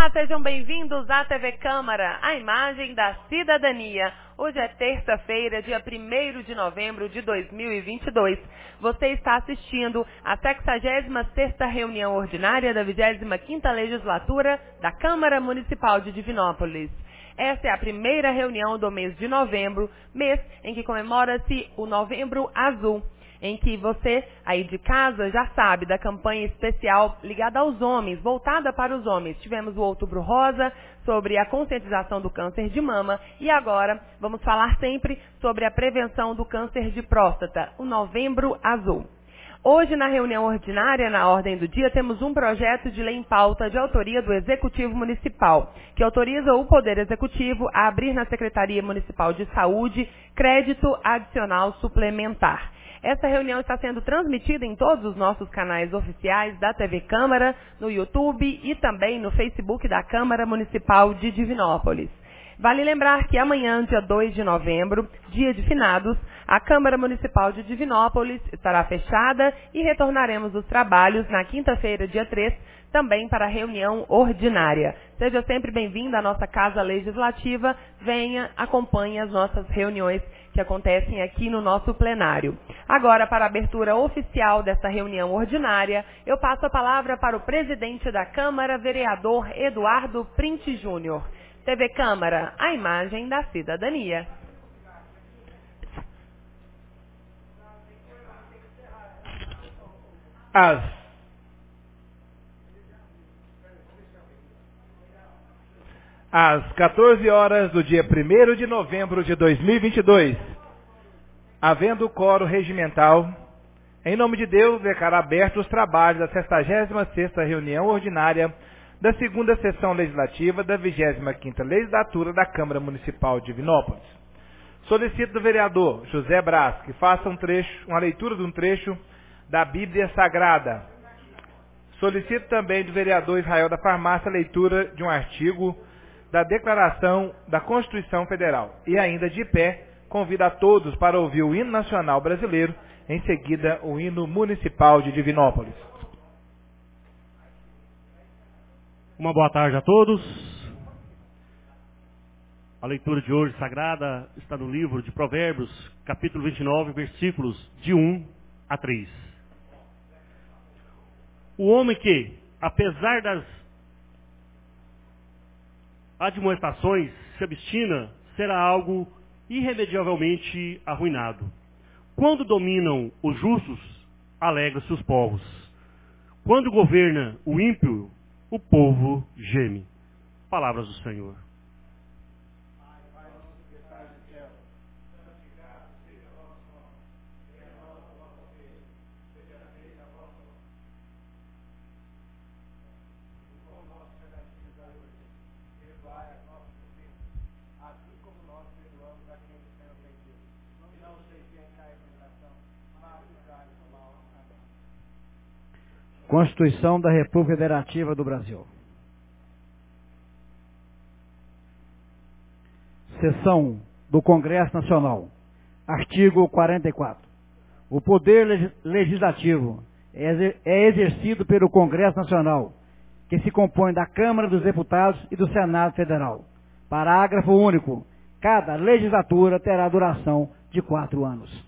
Olá, sejam bem-vindos à TV Câmara, a imagem da cidadania. Hoje é terça-feira, dia 1º de novembro de 2022. Você está assistindo à 66ª reunião ordinária da 25ª legislatura da Câmara Municipal de Divinópolis. Essa é a primeira reunião do mês de novembro, mês em que comemora-se o Novembro Azul, em que você, aí de casa, já sabe da campanha especial ligada aos homens, voltada para os homens. Tivemos o Outubro Rosa, sobre a conscientização do câncer de mama, e agora vamos falar sempre sobre a prevenção do câncer de próstata, o Novembro Azul. Hoje, na reunião ordinária, na ordem do dia, temos um projeto de lei em pauta de autoria do Executivo Municipal, que autoriza o Poder Executivo a abrir na Secretaria Municipal de Saúde crédito adicional suplementar. Essa reunião está sendo transmitida em todos os nossos canais oficiais da TV Câmara, no YouTube e também no Facebook da Câmara Municipal de Divinópolis. Vale lembrar que amanhã, dia 2 de novembro, dia de finados, a Câmara Municipal de Divinópolis estará fechada e retornaremos os trabalhos na quinta-feira, dia 3, também para a reunião ordinária. Seja sempre bem-vindo à nossa Casa Legislativa, venha, acompanhe as nossas reuniões que acontecem aqui no nosso plenário. Agora, para a abertura oficial dessa reunião ordinária, eu passo a palavra para o presidente da Câmara, vereador Eduardo Printe Júnior. TV Câmara, a imagem da cidadania. Às 14 horas do dia 1º de novembro de 2022, havendo quórum regimental, em nome de Deus, declaro abertos os trabalhos da 66ª reunião ordinária da segunda sessão legislativa da 25ª legislatura da Câmara Municipal de Divinópolis. Solicito do vereador José Braz que faça uma leitura de um trecho da Bíblia Sagrada. Solicito também do vereador Israel da Farmácia a leitura de um artigo da Declaração da Constituição Federal. E ainda de pé, convido a todos para ouvir o hino nacional brasileiro, em seguida o hino municipal de Divinópolis. Uma boa tarde a todos. A leitura de hoje sagrada está no livro de Provérbios, capítulo 29, versículos de 1 a 3. O homem que, apesar das admoestações, se obstina, será algo irremediavelmente arruinado. Quando dominam os justos, alegram-se os povos. Quando governa o ímpio, o povo geme. Palavras do Senhor. Constituição da República Federativa do Brasil. Seção do Congresso Nacional. Artigo 44. O poder legislativo é exercido pelo Congresso Nacional, que se compõe da Câmara dos Deputados e do Senado Federal. Parágrafo único. Cada legislatura terá duração de 4 anos.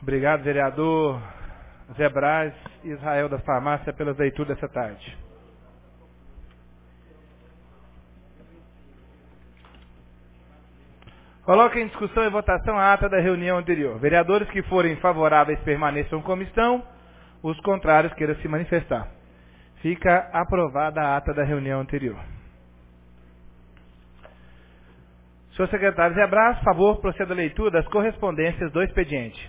Obrigado, vereador Zé Braz e Israel da Farmácia, pelas leituras dessa tarde. Coloque em discussão e votação a ata da reunião anterior. Vereadores que forem favoráveis permaneçam como estão, os contrários queiram se manifestar. Fica aprovada a ata da reunião anterior. Senhor secretário Zé Braz, por favor, proceda a leitura das correspondências do expediente.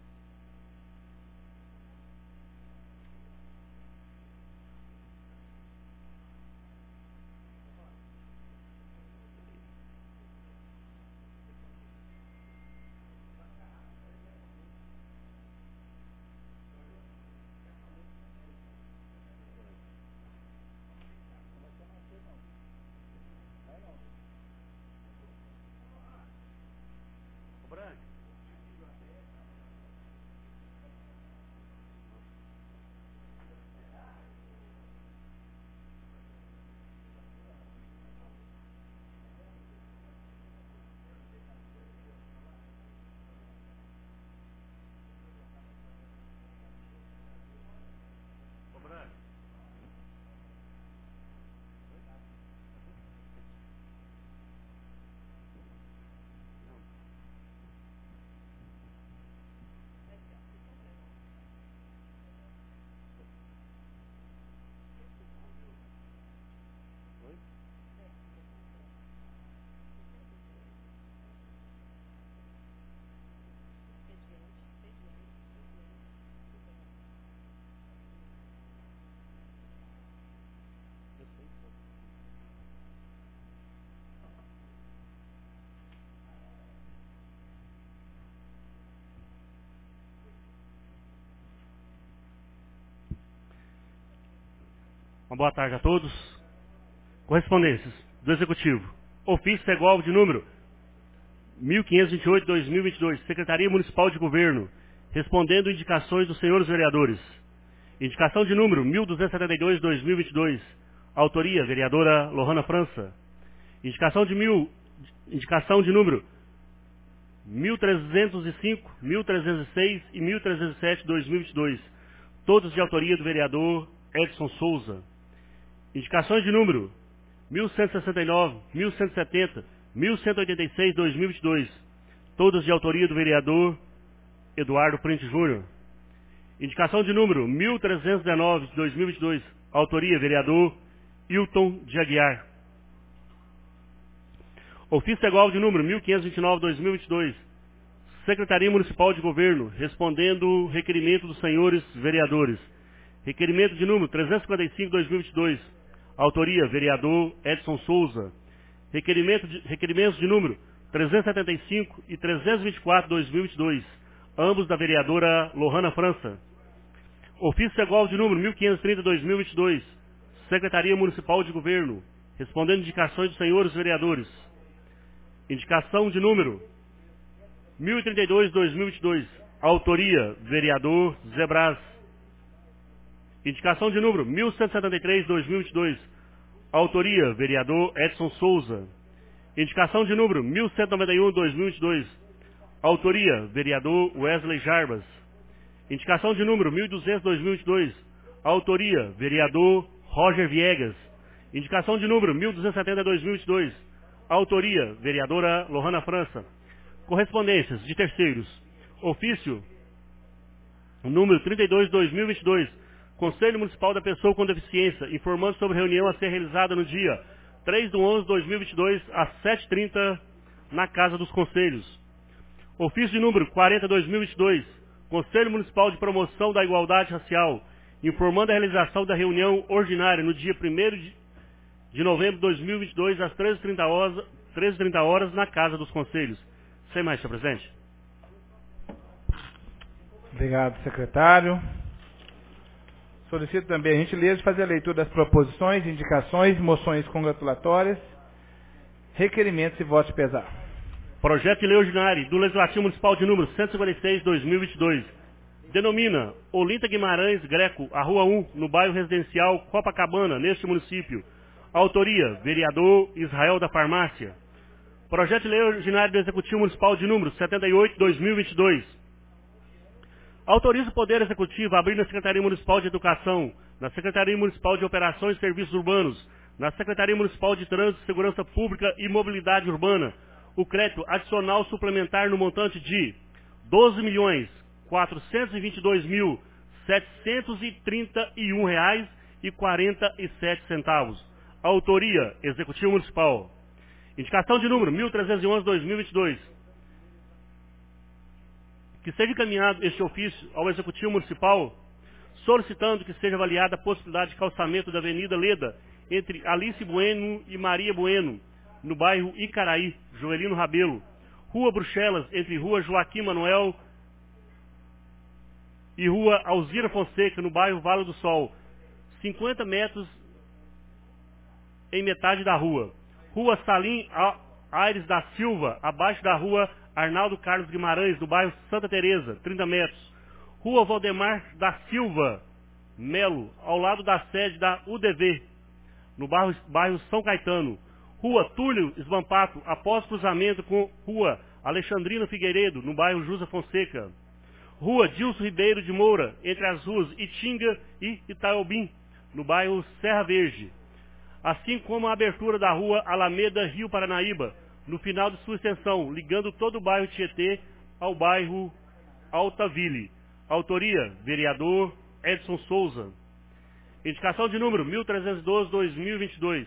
Uma boa tarde a todos. Correspondências do Executivo. Ofício Segov de número 1528/2022, Secretaria Municipal de Governo, respondendo indicações dos senhores vereadores. Indicação de número 1272/2022, autoria, vereadora Lohana França. Indicação de número 1305, 1306 e 1307/2022, todos de autoria do vereador Edson Souza. Indicações de número 1169, 1170, 1186/2022, todas de autoria do vereador Eduardo Prente Júnior. Indicação de número 1319/2022, autoria vereador Hilton de Aguiar. Ofício igual de número 1529/2022, Secretaria Municipal de Governo, respondendo requerimento dos senhores vereadores. Requerimento de número 355/2022, autoria vereador Edson Souza. Requerimentos de número 375 e 324/2022, ambos da vereadora Lohana França. Ofício igual de número 1530/2022, Secretaria Municipal de Governo, respondendo indicações dos senhores vereadores. Indicação de número 1032/2022, autoria vereador Zé Braz. Indicação de número 1173/2022, autoria vereador Edson Souza. Indicação de número 1191/2022, autoria vereador Wesley Jarbas. Indicação de número 1200/2022, autoria vereador Roger Viegas. Indicação de número 1270/2022, autoria vereadora Lohana França. Correspondências de terceiros. Ofício número 32/2022, Conselho Municipal da Pessoa com Deficiência, informando sobre reunião a ser realizada no dia 3/11/2022, às 7h30, na Casa dos Conselhos. Ofício de número 40/2022, Conselho Municipal de Promoção da Igualdade Racial, informando a realização da reunião ordinária no dia 1º de novembro de 2022, às 13h30 horas, na Casa dos Conselhos. Sem mais, senhor presidente. Obrigado, secretário. Solicito também a gentileza de fazer a leitura das proposições, indicações, moções congratulatórias, requerimentos e votos de pesar. Projeto de lei ordinário do Legislativo Municipal de número 156/2022. Denomina Olinda Guimarães Greco, a Rua 1, no bairro residencial Copacabana, neste município. Autoria, vereador Israel da Farmácia. Projeto de lei ordinário do Executivo Municipal de número 78/2022. Autoriza o Poder Executivo a abrir na Secretaria Municipal de Educação, na Secretaria Municipal de Operações e Serviços Urbanos, na Secretaria Municipal de Trânsito, Segurança Pública e Mobilidade Urbana, o crédito adicional suplementar no montante de R$ 12.422.731,47. Autoria, Executivo Municipal. Indicação de número 1311/2022. Que seja encaminhado este ofício ao Executivo Municipal, solicitando que seja avaliada a possibilidade de calçamento da Avenida Leda, entre Alice Bueno e Maria Bueno, no bairro Icaraí, Joelino Rabelo. Rua Bruxelas, entre Rua Joaquim Manuel e Rua Alzira Fonseca, no bairro Vale do Sol. 50 metros em metade da rua. Rua Salim Aires da Silva, abaixo da Rua Arnaldo Carlos Guimarães, no bairro Santa Teresa, 30 metros. Rua Valdemar da Silva Melo, ao lado da sede da UDV, no bairro São Caetano. Rua Túlio Esvampato, após cruzamento com Rua Alexandrino Figueiredo, no bairro Jusa Fonseca. Rua Dilson Ribeiro de Moura, entre as ruas Itinga e Itaobim, no bairro Serra Verde. Assim como a abertura da Rua Alameda Rio Paranaíba, no final de sua extensão, ligando todo o bairro Tietê ao bairro Altaville. Autoria, vereador Edson Souza. Indicação de número 1312/2022.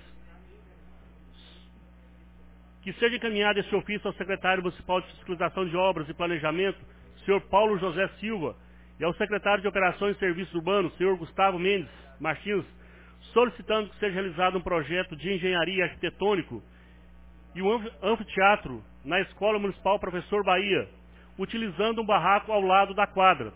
Que seja encaminhado este ofício ao secretário municipal de Fiscalização de Obras e Planejamento, senhor Paulo José Silva, e ao secretário de Operações e Serviços Urbanos, senhor Gustavo Mendes Martins, solicitando que seja realizado um projeto de engenharia arquitetônico e um anfiteatro na Escola Municipal Professor Bahia, utilizando um barraco ao lado da quadra,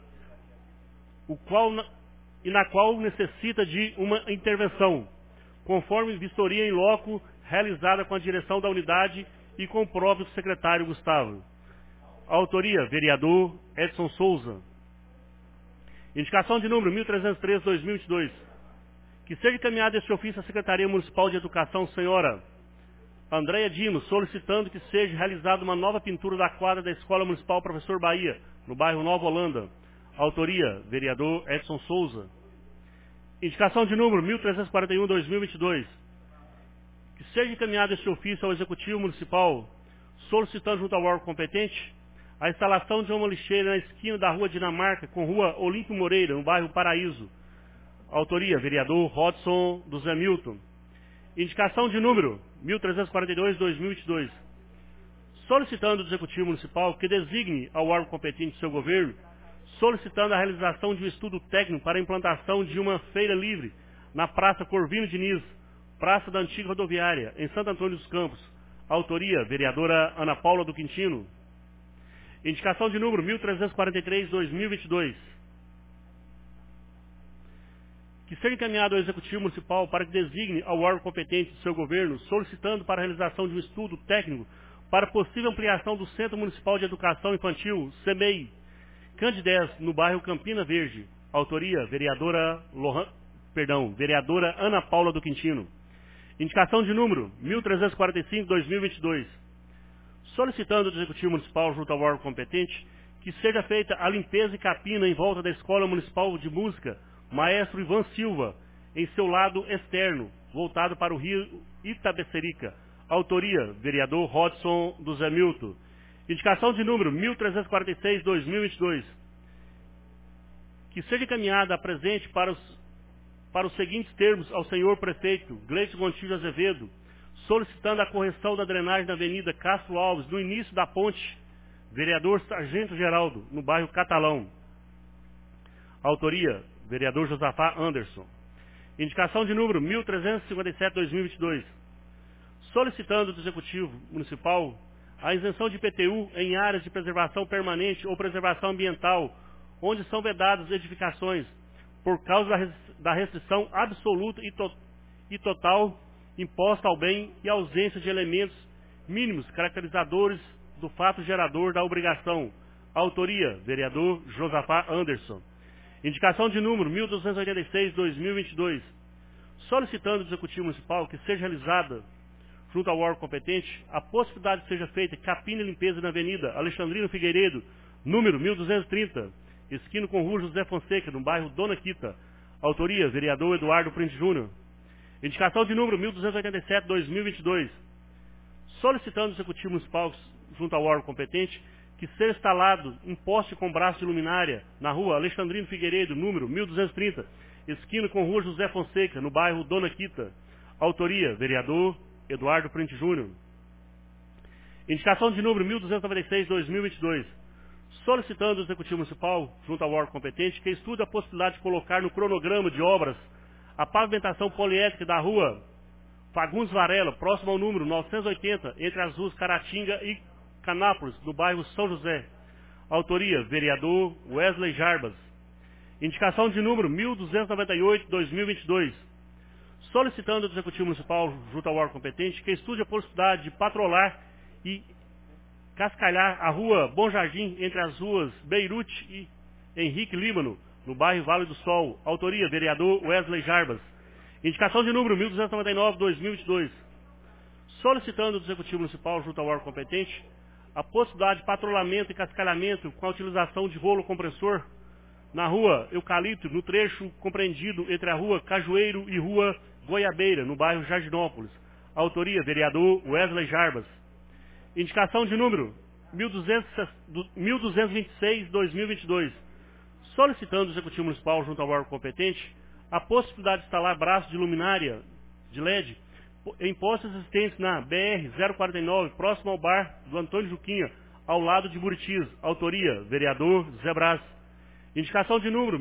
na qual necessita de uma intervenção, conforme vistoria em loco realizada com a direção da unidade e com o próprio secretário Gustavo. Autoria, vereador Edson Souza. Indicação de número 1313/2022. Que seja encaminhado este ofício à Secretaria Municipal de Educação, senhora Andréia Dino, solicitando que seja realizada uma nova pintura da quadra da Escola Municipal Professor Bahia, no bairro Nova Holanda. Autoria, vereador Edson Souza. Indicação de número 1341/2022. Que seja encaminhado este ofício ao Executivo Municipal, solicitando junto ao órgão competente a instalação de uma lixeira na esquina da Rua Dinamarca com Rua Olímpio Moreira, no bairro Paraíso. Autoria, vereador Rodson do Zé Milton. Indicação de número 1342/2022. Solicitando do Executivo Municipal que designe ao órgão competente do seu governo, solicitando a realização de um estudo técnico para a implantação de uma feira livre na Praça Corvino Diniz, Praça da Antiga Rodoviária, em Santo Antônio dos Campos. Autoria, vereadora Ana Paula do Quintino. Indicação de número 1343/2022. Que seja encaminhado ao Executivo Municipal para que designe ao órgão competente do seu governo, solicitando para a realização de um estudo técnico para possível ampliação do Centro Municipal de Educação Infantil, CEMEI, Candidez, no bairro Campina Verde. Autoria, vereadora Ana Paula do Quintino. Indicação de número 1345/2022. Solicitando do Executivo Municipal junto ao órgão competente que seja feita a limpeza e capina em volta da Escola Municipal de Música Maestro Ivan Silva, em seu lado externo, voltado para o rio Itabecerica. Autoria, vereador Rodson do Zé Milton. Indicação de número 1346/2022. Que seja encaminhada a presente para os seguintes termos ao senhor prefeito Gleison Gontijo Azevedo, solicitando a correção da drenagem da Avenida Castro Alves, no início da ponte, vereador Sargento Geraldo, no bairro Catalão. Autoria, vereador Josafá Anderson. Indicação de número 1357/2022. Solicitando do Executivo Municipal a isenção de IPTU em áreas de preservação permanente ou preservação ambiental, onde são vedadas edificações, por causa da restrição absoluta e total imposta ao bem e ausência de elementos mínimos caracterizadores do fato gerador da obrigação. Autoria, vereador Josafá Anderson. Indicação de número 1286/2022. Solicitando do Executivo Municipal que seja realizada, junto ao órgão competente, a possibilidade de seja feita capina e limpeza na Avenida Alexandrino Figueiredo, número 1230, esquina com Rua José Fonseca, no bairro Dona Quita. Autoria, vereador Eduardo Print Júnior. Indicação de número 1287-2022. Solicitando o Executivo Municipal, junto ao órgão competente, que seja instalado um poste com braço de luminária na rua Alexandrino Figueiredo, número 1230, esquina com Rua José Fonseca, no bairro Dona Quita. Autoria, vereador Eduardo Print Júnior. Indicação de número 1296-2022. Solicitando o Executivo Municipal, junto ao órgão competente, que estude a possibilidade de colocar no cronograma de obras a pavimentação poliédrica da rua Fagundes Varela, próximo ao número 980, entre as ruas Caratinga e Canápolis, no bairro São José. Autoria, vereador Wesley Jarbas. Indicação de número 1298-2022. Solicitando ao Executivo Municipal, junto ao órgão competente, que estude a possibilidade de patrolar e cascalhar a rua Bom Jardim, entre as ruas Beirute e Henrique Líbano, no bairro Vale do Sol. Autoria, vereador Wesley Jarbas. Indicação de número 1299-2022. Solicitando do Executivo Municipal, junto ao órgão competente, a possibilidade de patrulhamento e cascalhamento com a utilização de rolo compressor na rua Eucalipto, no trecho compreendido entre a rua Cajueiro e rua Goiabeira, no bairro Jardinópolis. Autoria, vereador Wesley Jarbas. Indicação de número 1226-2022. Solicitando o Executivo Municipal, junto ao órgão competente, a possibilidade de instalar braços de luminária de LED em postes existentes na BR-049, próximo ao bar do Antônio Juquinha, ao lado de Buritis. Autoria, vereador Zé Brás. Indicação de número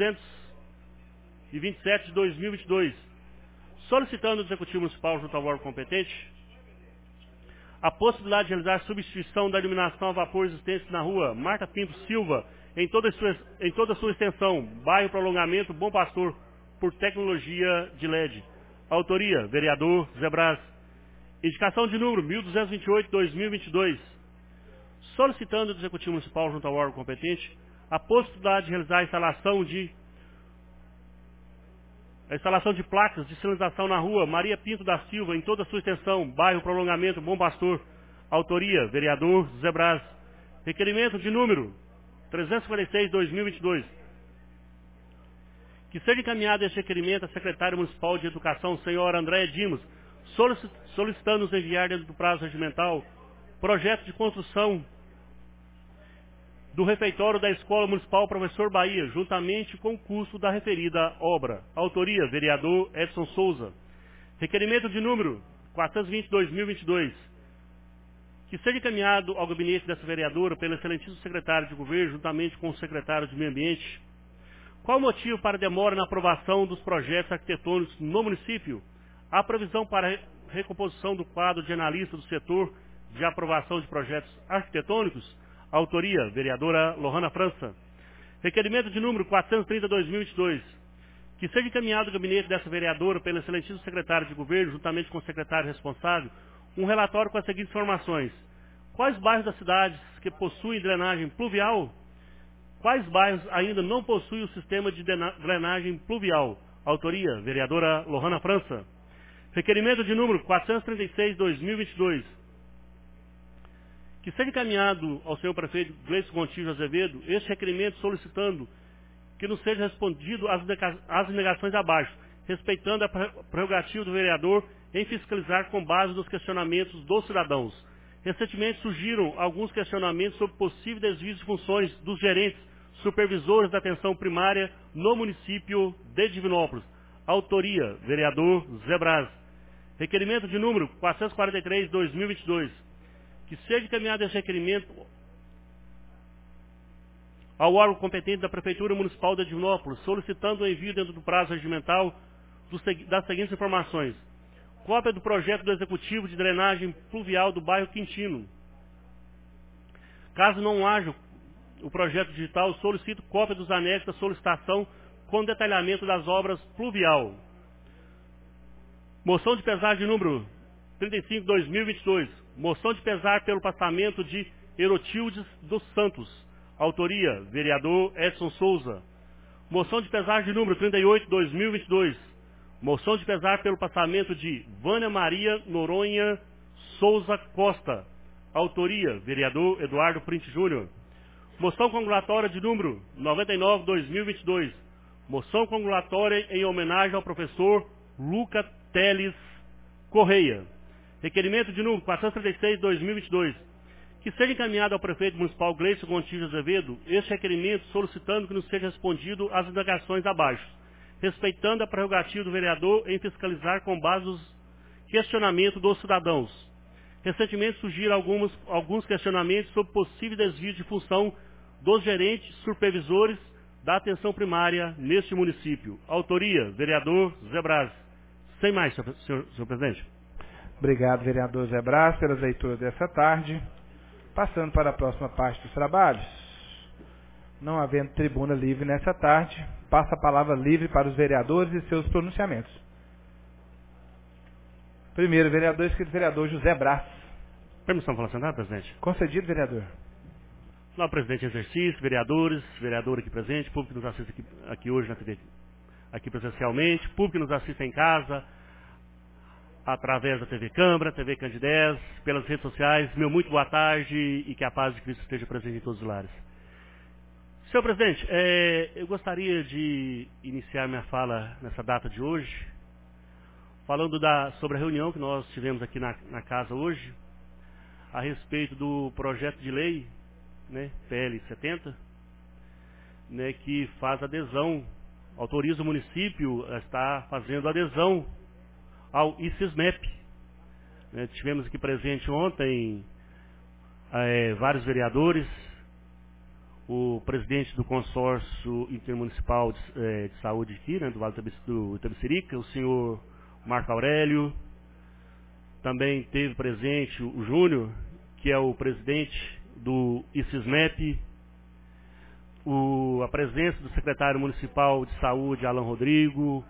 1227-2022. Solicitando ao Executivo Municipal, junto ao órgão competente, a possibilidade de realizar substituição da iluminação a vapor existente na rua Marta Pinto Silva, em toda a sua extensão, bairro Prolongamento Bom Pastor, por tecnologia de LED. Autoria, vereador Zé Brás. Indicação de número 1228-2022. Solicitando ao Executivo Municipal, junto ao órgão competente, a possibilidade de realizar a instalação de placas de sinalização na rua Maria Pinto da Silva, em toda a sua extensão, bairro Prolongamento Bom Pastor. Autoria, vereador Zé Brás. Requerimento de número 346-2022. Que seja encaminhado este requerimento à Secretária Municipal de Educação, senhora Andréia Dimos, solicitando-nos enviar, dentro do prazo regimental, projeto de construção do refeitório da Escola Municipal Professor Bahia, juntamente com o custo da referida obra. Autoria, vereador Edson Souza. Requerimento de número 420-2022. Que seja encaminhado ao gabinete dessa vereadora pelo excelentíssimo secretário de governo, juntamente com o secretário de Meio Ambiente. Qual o motivo para a demora na aprovação dos projetos arquitetônicos no município? Há previsão para a recomposição do quadro de analista do setor de aprovação de projetos arquitetônicos? Autoria, vereadora Lohana França. Requerimento de número 430-2022. Que seja encaminhado ao gabinete dessa vereadora pelo excelentíssimo secretário de governo, juntamente com o secretário responsável, um relatório com as seguintes informações. Quais bairros das cidades que possuem drenagem pluvial? Quais bairros ainda não possuem o sistema de drenagem pluvial? Autoria, vereadora Lohana França. Requerimento de número 436-2022. Que seja encaminhado ao senhor prefeito Gleison Gontijo Azevedo este requerimento solicitando que não seja respondido às indagações abaixo, respeitando a prerrogativa do vereador em fiscalizar com base nos questionamentos dos cidadãos. Recentemente surgiram alguns questionamentos sobre possível desvio de funções dos gerentes supervisores da atenção primária no município de Divinópolis. Autoria, vereador Zé Brás. Requerimento de número 443-2022. Que seja encaminhado esse requerimento ao órgão competente da Prefeitura Municipal de Divinópolis, solicitando o envio dentro do prazo regimental das seguintes informações. Cópia do projeto do Executivo de drenagem pluvial do bairro Quintino. Caso não haja o projeto digital, solicito cópia dos anexos da solicitação com detalhamento das obras pluvial. Moção de pesar de número 35/2022. Moção de pesar pelo passamento de Erotildes dos Santos. Autoria, vereador Edson Souza. Moção de pesar de número 38/2022. Moção de pesar pelo passamento de Vânia Maria Noronha Souza Costa. Autoria, vereador Eduardo Print Júnior. Moção congratulatória de número 99/2022. Moção congratulatória em homenagem ao professor Luca Teles Correia. Requerimento de número 436/2022. Que seja encaminhado ao prefeito municipal Gleison Gontijo Azevedo este requerimento solicitando que nos seja respondido às indagações abaixo, respeitando a prerrogativa do vereador em fiscalizar com base nos questionamentos dos cidadãos. Recentemente surgiram alguns questionamentos sobre possível desvio de função dos gerentes supervisores da atenção primária neste município. Autoria, vereador Zé Braz. Sem mais, senhor presidente. Obrigado, vereador Zé Braz, pelas leituras dessa tarde. Passando para a próxima parte dos trabalhos. Não havendo tribuna livre nessa tarde, passa a palavra livre para os vereadores e seus pronunciamentos. Primeiro, vereador escrito vereador José Braz. Permissão para sentar, presidente? Concedido, vereador. Olá, presidente em exercício, vereadores, vereador aqui presente, público que nos assiste aqui hoje na TV, aqui presencialmente, público que nos assiste em casa, através da TV Câmara, TV Candidez, pelas redes sociais. Meu muito boa tarde e que a paz de Cristo esteja presente em todos os lares. Senhor presidente, eu gostaria de iniciar minha fala nessa data de hoje, falando sobre a reunião que nós tivemos aqui na casa hoje, a respeito do projeto de lei, né, PL 70, né, que faz adesão, autoriza o município a estar fazendo adesão ao ICISMEP. Né, tivemos aqui presente ontem vários vereadores, o presidente do consórcio intermunicipal de saúde aqui, né, do Vale do Itabicirica, o senhor Marco Aurélio. Também teve presente o Júnior, que é o presidente do ICISMEP, a presença do secretário municipal de saúde, Alan Rodrigo,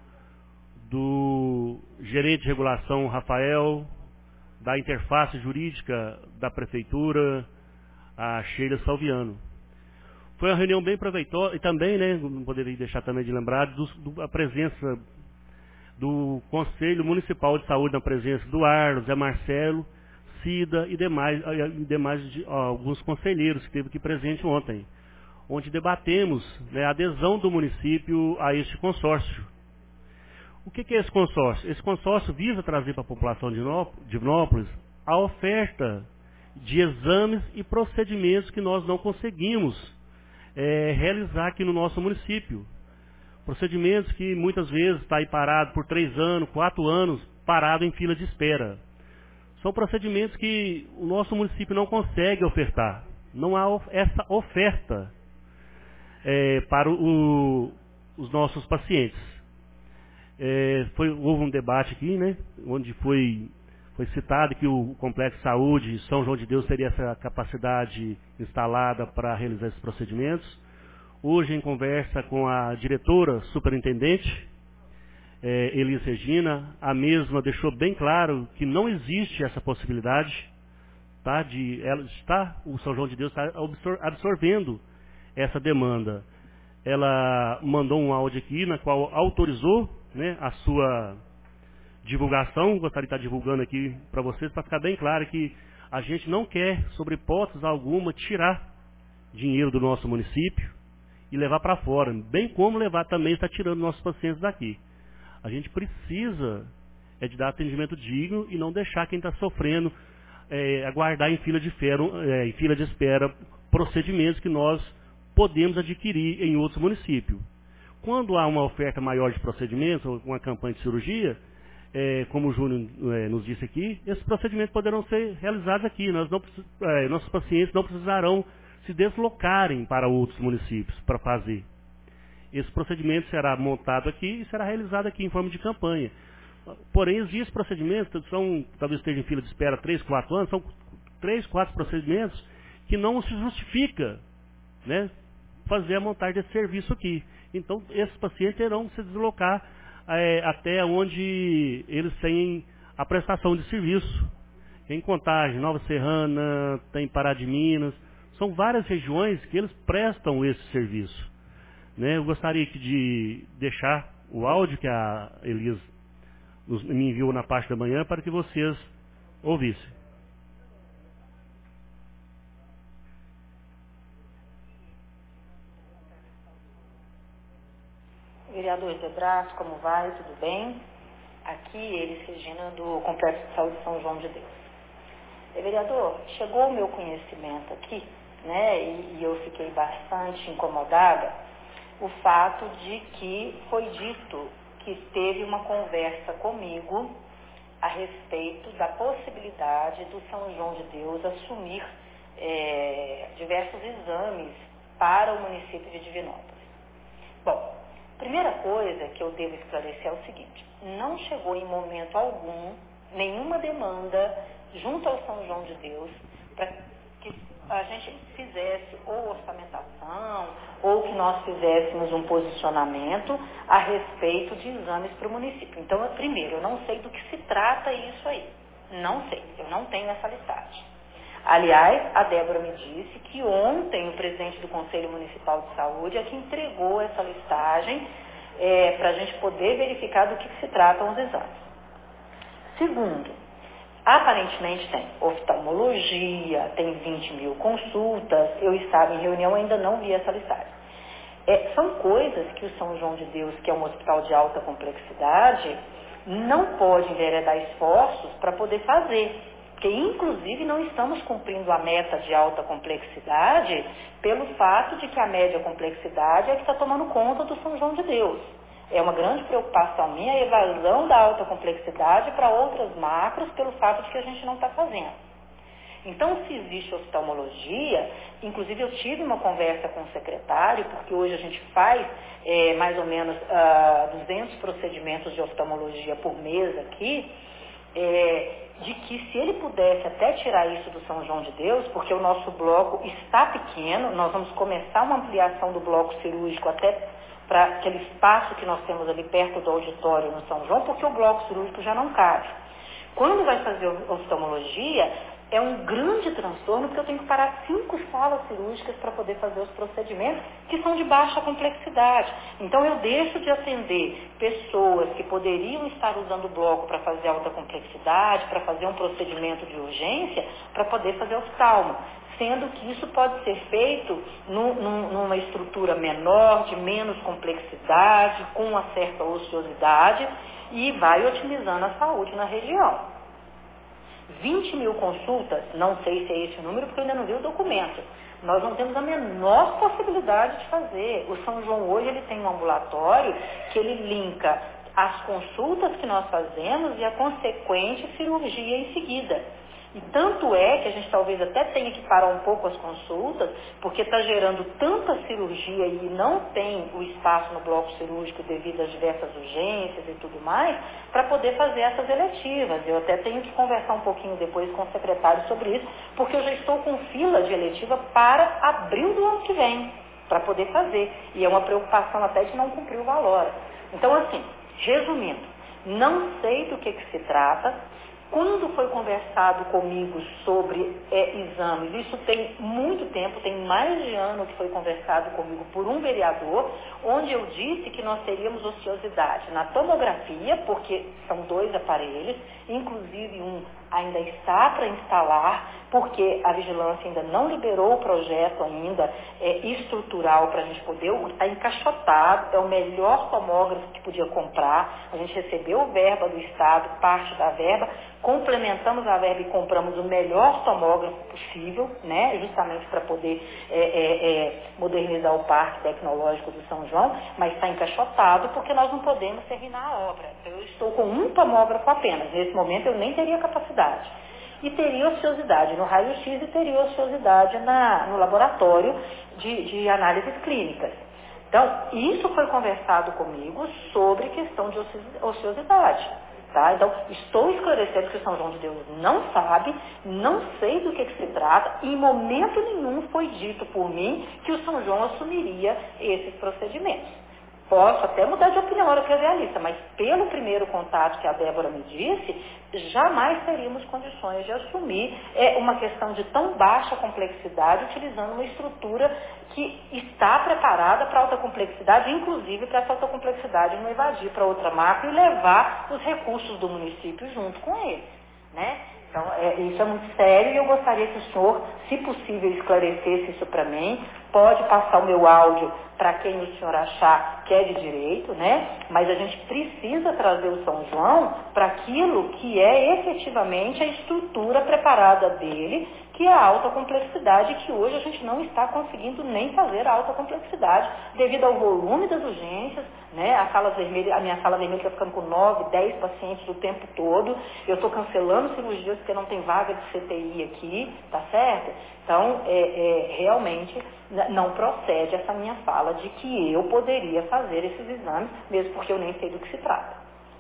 do gerente de regulação, Rafael, da interface jurídica da prefeitura, a Sheila Salviano. Foi uma reunião bem proveitosa, e também, né, não poderia deixar também de lembrar, a presença do Conselho Municipal de Saúde, na presença do Arlos, Zé Marcelo, Cida e demais alguns conselheiros que esteve aqui presente ontem, onde debatemos, né, a adesão do município a este consórcio. O que é esse consórcio? Esse consórcio visa trazer para a população de Divinópolis a oferta de exames e procedimentos que nós não conseguimos realizar aqui no nosso município. Procedimentos que muitas vezes está aí parado por 3 anos, 4 anos, parado em fila de espera. São procedimentos que o nosso município não consegue ofertar. Não há essa oferta para os nossos pacientes. Houve um debate aqui, né, onde foi citado que o Complexo de Saúde São João de Deus teria essa capacidade instalada para realizar esses procedimentos. Hoje, em conversa com a diretora superintendente, Elis Regina, a mesma deixou bem claro que não existe essa possibilidade, tá, o São João de Deus está absorvendo essa demanda. Ela mandou um áudio aqui, na qual autorizou, né, a sua divulgação. Gostaria de estar divulgando aqui para vocês, para ficar bem claro que a gente não quer, sobre hipótese alguma, tirar dinheiro do nosso município e levar para fora, bem como levar também, está tirando nossos pacientes daqui. A gente precisa de dar atendimento digno e não deixar quem está sofrendo aguardar em fila de espera procedimentos que nós podemos adquirir em outros municípios. Quando há uma oferta maior de procedimentos, ou uma campanha de cirurgia, como o Júnior nos disse aqui, esses procedimentos poderão ser realizados aqui. Nossos pacientes não precisarão se deslocarem para outros municípios para fazer. Esse procedimento será montado aqui e será realizado aqui em forma de campanha. Porém, existem procedimentos, talvez esteja em fila de espera 3, 4 anos, são 3, 4 procedimentos que não se justifica, né, fazer a montagem desse serviço aqui. Então, esses pacientes terão que se deslocar até onde eles têm a prestação de serviço. Tem Contagem, Nova Serrana, tem Pará de Minas, são várias regiões que eles prestam esse serviço. Né? Eu gostaria de deixar o áudio que a Elis me enviou na parte da manhã para que vocês ouvissem. Vereador Zé Brás, como vai? Tudo bem? Aqui, Elis Regina, do Complexo de Saúde São João de Deus. Vereador, chegou o meu conhecimento aqui, né, e eu fiquei bastante incomodada, o fato de que foi dito que teve uma conversa comigo a respeito da possibilidade do São João de Deus assumir diversos exames para o município de Divinópolis. Bom, primeira coisa que eu devo esclarecer é o seguinte: não chegou em momento algum nenhuma demanda junto ao São João de Deus para que a gente fizesse ou orçamentação ou que nós fizéssemos um posicionamento a respeito de exames para o município. Então, primeiro, eu não sei do que se trata isso aí. Não sei, eu não tenho essa listagem. Aliás, a Débora me disse que ontem o presidente do Conselho Municipal de Saúde é que entregou essa listagem para a gente poder verificar do que se tratam os exames. Segundo, aparentemente tem oftalmologia, tem 20 mil consultas, eu estava em reunião, ainda não vi essa listagem. São coisas que o São João de Deus, que é um hospital de alta complexidade, não pode enveredar esforços para poder fazer. Porque, inclusive, não estamos cumprindo a meta de alta complexidade pelo fato de que a média complexidade é que está tomando conta do São João de Deus. É uma grande preocupação minha a evasão da alta complexidade para outras macros pelo fato de que a gente não está fazendo. Então, se existe oftalmologia, inclusive eu tive uma conversa com o secretário, porque hoje a gente faz mais ou menos 200 procedimentos de oftalmologia por mês aqui, de que se ele pudesse até tirar isso do São João de Deus, porque o nosso bloco está pequeno, nós vamos começar uma ampliação do bloco cirúrgico até para aquele espaço que nós temos ali perto do auditório no São João, porque o bloco cirúrgico já não cabe. Quando vai fazer oftalmologia, é um grande transtorno, porque eu tenho que parar 5 salas cirúrgicas para poder fazer os procedimentos que são de baixa complexidade. Então, eu deixo de atender pessoas que poderiam estar usando o bloco para fazer alta complexidade, para fazer um procedimento de urgência, para poder fazer oftalmo. Sendo que isso pode ser feito numa estrutura menor, de menos complexidade, com uma certa ociosidade, e vai otimizando a saúde na região. 20 mil consultas, não sei se é esse o número, porque eu ainda não vi o documento. Nós não temos a menor possibilidade de fazer. O São João hoje ele tem um ambulatório que ele linka as consultas que nós fazemos e a consequente cirurgia em seguida. E tanto é que a gente talvez até tenha que parar um pouco as consultas, porque está gerando tanta cirurgia e não tem o espaço no bloco cirúrgico devido às diversas urgências e tudo mais, para poder fazer essas eletivas. Eu até tenho que conversar um pouquinho depois com o secretário sobre isso, porque eu já estou com fila de eletiva para abril do ano que vem, para poder fazer. E é uma preocupação até de não cumprir o valor. Então, assim, resumindo, não sei do que se trata. Quando foi conversado comigo sobre exames, isso tem muito tempo, tem mais de ano que foi conversado comigo por um vereador, onde eu disse que nós teríamos ociosidade na tomografia, porque são 2 aparelhos, inclusive um ainda está para instalar, porque a vigilância ainda não liberou o projeto ainda estrutural para a gente poder, está encaixotado, é o melhor tomógrafo que podia comprar, a gente recebeu verba do Estado, parte da verba, complementamos a verba e compramos o melhor tomógrafo possível, né, justamente para poder modernizar o parque tecnológico do São João, mas está encaixotado porque nós não podemos terminar a obra. Eu estou com um tomógrafo apenas, nesse momento eu nem teria capacidade. E teria ociosidade no raio-x e teria ociosidade no laboratório de análises clínicas. Então, isso foi conversado comigo sobre questão de ociosidade. Tá? Então, estou esclarecendo que o São João de Deus não sabe, não sei do que se trata, e em momento nenhum foi dito por mim que o São João assumiria esses procedimentos. Posso até mudar de opinião na hora que eu realista, mas pelo primeiro contato que a Débora me disse, jamais teríamos condições de assumir uma questão de tão baixa complexidade, utilizando uma estrutura que está preparada para alta complexidade, inclusive para essa alta complexidade não evadir para outra macro e levar os recursos do município junto com ele, né? Então, isso é muito sério e eu gostaria que o senhor, se possível, esclarecesse isso para mim, pode passar o meu áudio para quem o senhor achar que é de direito, né? Mas a gente precisa trazer o São João para aquilo que é efetivamente a estrutura preparada dele, que é a alta complexidade, que hoje a gente não está conseguindo nem fazer a alta complexidade, devido ao volume das urgências, né? A minha sala vermelha está ficando com 9, 10 pacientes o tempo todo, eu estou cancelando cirurgias porque não tem vaga de CTI aqui, tá certo? Então, realmente não procede essa minha fala de que eu poderia fazer esses exames, mesmo porque eu nem sei do que se trata.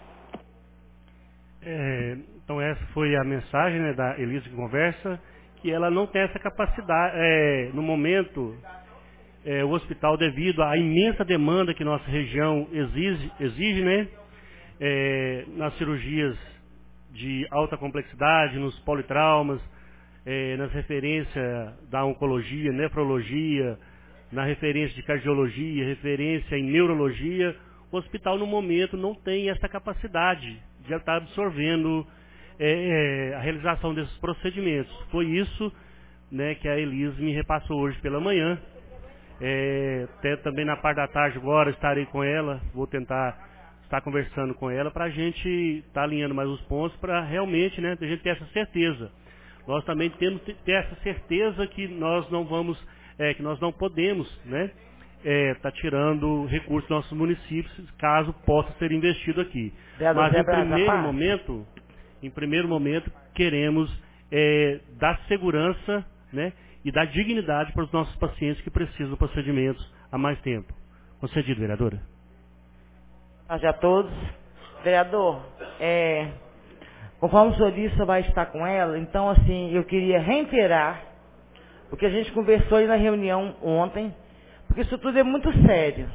Então essa foi a mensagem, né, da Elisa que conversa, que ela não tem essa capacidade, no momento, o hospital, devido à imensa demanda que nossa região exige, né, nas cirurgias de alta complexidade, nos politraumas, nas referências da oncologia, nefrologia, na referência de cardiologia, referência em neurologia, o hospital no momento não tem essa capacidade de estar absorvendo a realização desses procedimentos. Foi isso, né, que a Elise me repassou hoje pela manhã. Até também na parte da tarde agora estarei com ela, vou tentar estar conversando com ela para a gente estar alinhando mais os pontos para realmente, né, a gente ter essa certeza. Nós também temos que ter essa certeza que nós não vamos, que nós não podemos, né, tá tirando recursos dos nossos municípios, caso possa ser investido aqui. Mas em primeiro momento, queremos dar segurança, né, e dar dignidade para os nossos pacientes que precisam de procedimentos há mais tempo. Concedido, vereadora. Boa tarde a todos. Vereador, conforme o senhor disse, o senhor vai estar com ela, então, assim, eu queria reiterar, porque a gente conversou aí na reunião ontem, porque isso tudo é muito sério.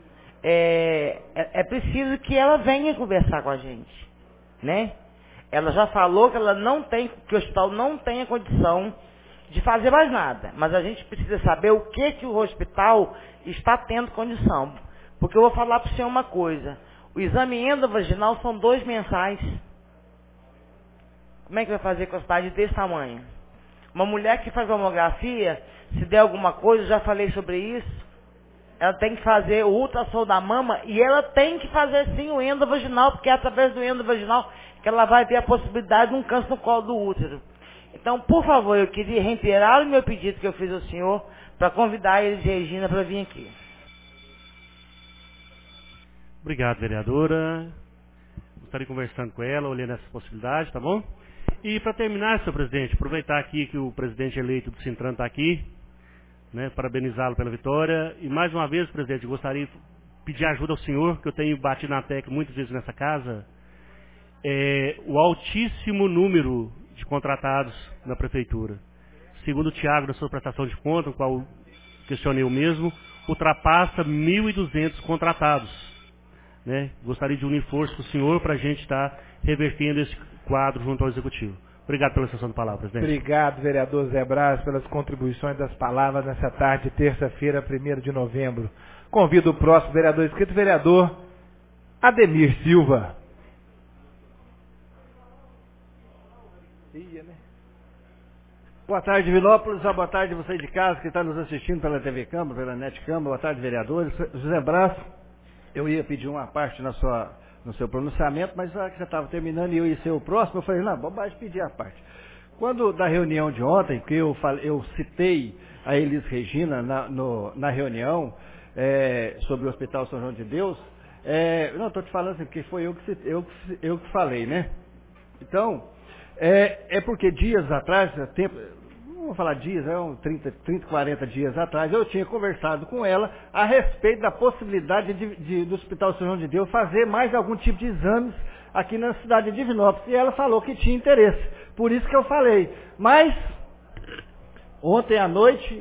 É preciso que ela venha conversar com a gente, né? Ela já falou que ela não tem, que o hospital não tem a condição de fazer mais nada, mas a gente precisa saber o que o hospital está tendo condição. Porque eu vou falar para o senhor uma coisa, o exame endovaginal são 2 mensais. Como é que vai fazer com a cidade desse tamanho? Uma mulher que faz mamografia, se der alguma coisa, eu já falei sobre isso, ela tem que fazer o ultrassom da mama e ela tem que fazer sim o endovaginal, porque é através do endovaginal que ela vai ter a possibilidade de um câncer no colo do útero. Então, por favor, eu queria reiterar o meu pedido que eu fiz ao senhor para convidar a Elis Regina para vir aqui. Obrigado, vereadora. Estarei conversando com ela, olhando essa possibilidade, tá bom? E para terminar, senhor presidente, aproveitar aqui que o presidente eleito do Sintran está aqui, né, parabenizá-lo pela vitória. E mais uma vez, presidente, gostaria de pedir ajuda ao senhor, que eu tenho batido na tecla muitas vezes nessa casa, o altíssimo número de contratados na prefeitura. Segundo o Tiago, da sua prestação de conta, o qual questionei o mesmo, ultrapassa 1.200 contratados. Né? Gostaria de unir força com o senhor para a gente estar revertendo esse quadro junto ao Executivo. Obrigado pela sessão de palavra, presidente. Obrigado, vereador Zé Braz, pelas contribuições das palavras nessa tarde, terça-feira, 1º de novembro. Convido o próximo vereador inscrito, vereador Ademir Silva. Boa tarde, Vilópolis. Boa tarde você de casa que está nos assistindo pela TV Câmara, pela NET Câmara. Boa tarde, vereadores. José Braz, eu ia pedir uma parte no seu pronunciamento, mas já que você estava terminando e eu ia ser o próximo, eu falei, não, bobagem pedir a parte. Quando da reunião de ontem, que eu citei a Elis Regina na reunião sobre o Hospital São João de Deus, não, estou te falando assim, porque foi eu que falei, né? Então, porque dias atrás, não vou falar dias, 30, 40 dias atrás, eu tinha conversado com ela a respeito da possibilidade do Hospital São João de Deus fazer mais algum tipo de exames aqui na cidade de Divinópolis. E ela falou que tinha interesse. Por isso que eu falei. Mas, ontem à noite,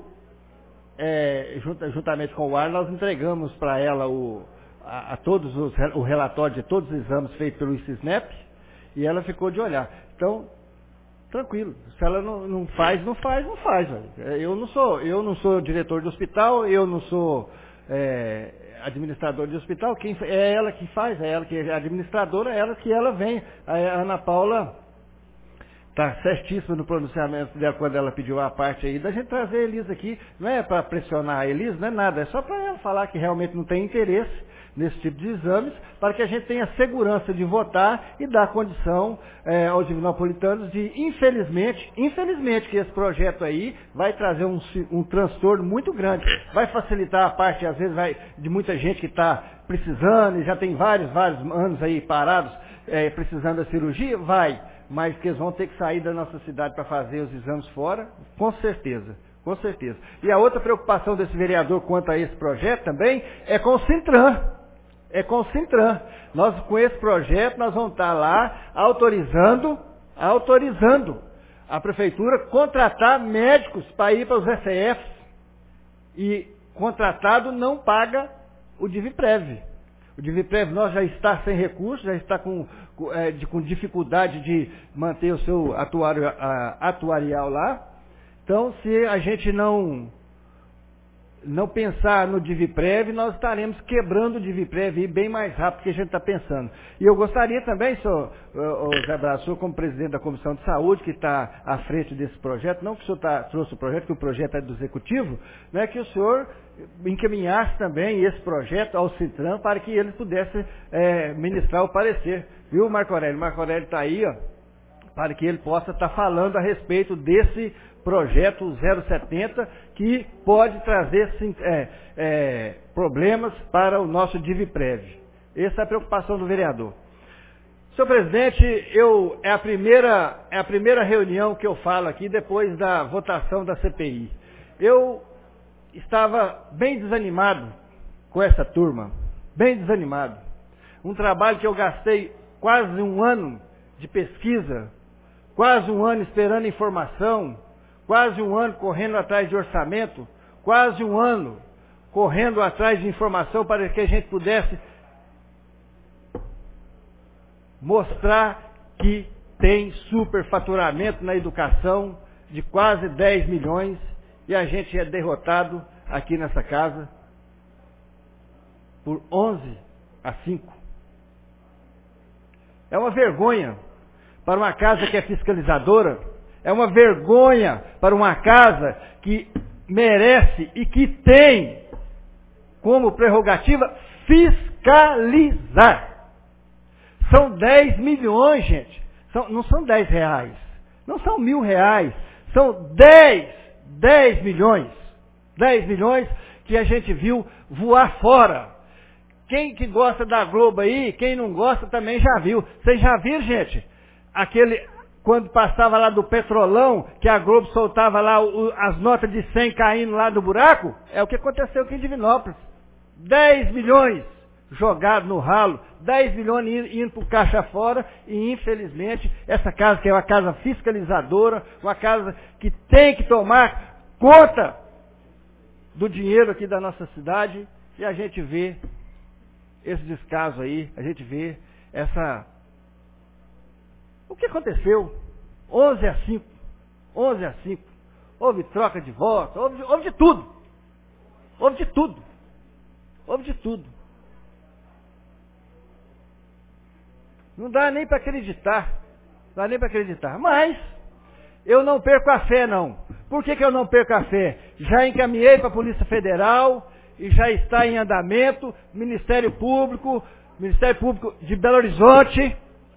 juntamente com o Ar, nós entregamos para ela o relatório de todos os exames feitos pelo ICISNEP e ela ficou de olhar. Então, tranquilo. Se ela não faz, não faz. Eu não sou diretor de hospital, eu não sou administrador de hospital. É ela que faz, é ela que é administradora, é ela que ela vem. A Ana Paula Está certíssimo no pronunciamento dela quando ela pediu a parte aí da gente trazer a Elisa aqui. Não é para pressionar a Elisa, não é nada, é só para ela falar que realmente não tem interesse nesse tipo de exames, para que a gente tenha segurança de votar e dar condição aos divinopolitanos de, infelizmente que esse projeto aí vai trazer um transtorno muito grande. Vai facilitar a parte, às vezes, de muita gente que está precisando, e já tem vários anos aí parados, precisando da cirurgia, mas que eles vão ter que sair da nossa cidade para fazer os exames fora, com certeza. Com certeza. E a outra preocupação desse vereador quanto a esse projeto também é com o Sintran. Nós, com esse projeto, nós vamos estar lá autorizando a prefeitura contratar médicos para ir para os SCFs. E contratado não paga o DIVPREV. O DIVPREV nós já está sem recursos, já está com dificuldade de manter o seu atuarial lá. Então, se a gente não pensar no DIVPREV, nós estaremos quebrando o DIVPREV bem mais rápido do que a gente está pensando. E eu gostaria também, senhor Zé Braço, como presidente da Comissão de Saúde, que está à frente desse projeto, não que o senhor trouxe o projeto, que o projeto é do Executivo, né, que o senhor encaminhasse também esse projeto ao Citran para que ele pudesse ministrar o parecer. Viu, Marco Aurélio? Marco Aurélio está aí, ó, para que ele possa estar falando a respeito desse projeto 070, que pode trazer problemas para o nosso DIVPREV. Essa é a preocupação do vereador. Senhor presidente, é a primeira reunião que eu falo aqui depois da votação da CPI. Eu estava bem desanimado com essa turma, bem desanimado. Um trabalho que eu gastei quase um ano de pesquisa, quase um ano esperando informação, quase um ano correndo atrás de orçamento, quase um ano correndo atrás de informação para que a gente pudesse mostrar que tem superfaturamento na educação de quase 10 milhões e a gente é derrotado aqui nessa casa por 11-5. É uma vergonha para uma casa que é fiscalizadora. É uma vergonha para uma casa que merece e que tem como prerrogativa fiscalizar. São 10 milhões, gente. Não são 10 reais. Não são R$1.000. São 10 milhões. 10 milhões que a gente viu voar fora. Quem que gosta da Globo aí, quem não gosta também já viu. Vocês já viram, gente? Quando passava lá do Petrolão, que a Globo soltava lá as notas de 100 caindo lá do buraco, é o que aconteceu aqui em Divinópolis. 10 milhões jogados no ralo, 10 milhões indo para o caixa fora, e infelizmente essa casa que é uma casa fiscalizadora, uma casa que tem que tomar conta do dinheiro aqui da nossa cidade, e a gente vê esse descaso aí, a gente vê o que aconteceu? 11-5. Houve troca de votos, houve de tudo. Não dá nem para acreditar. Mas eu não perco a fé, não. Por que eu não perco a fé? Já encaminhei para a Polícia Federal e já está em andamento, Ministério Público de Belo Horizonte,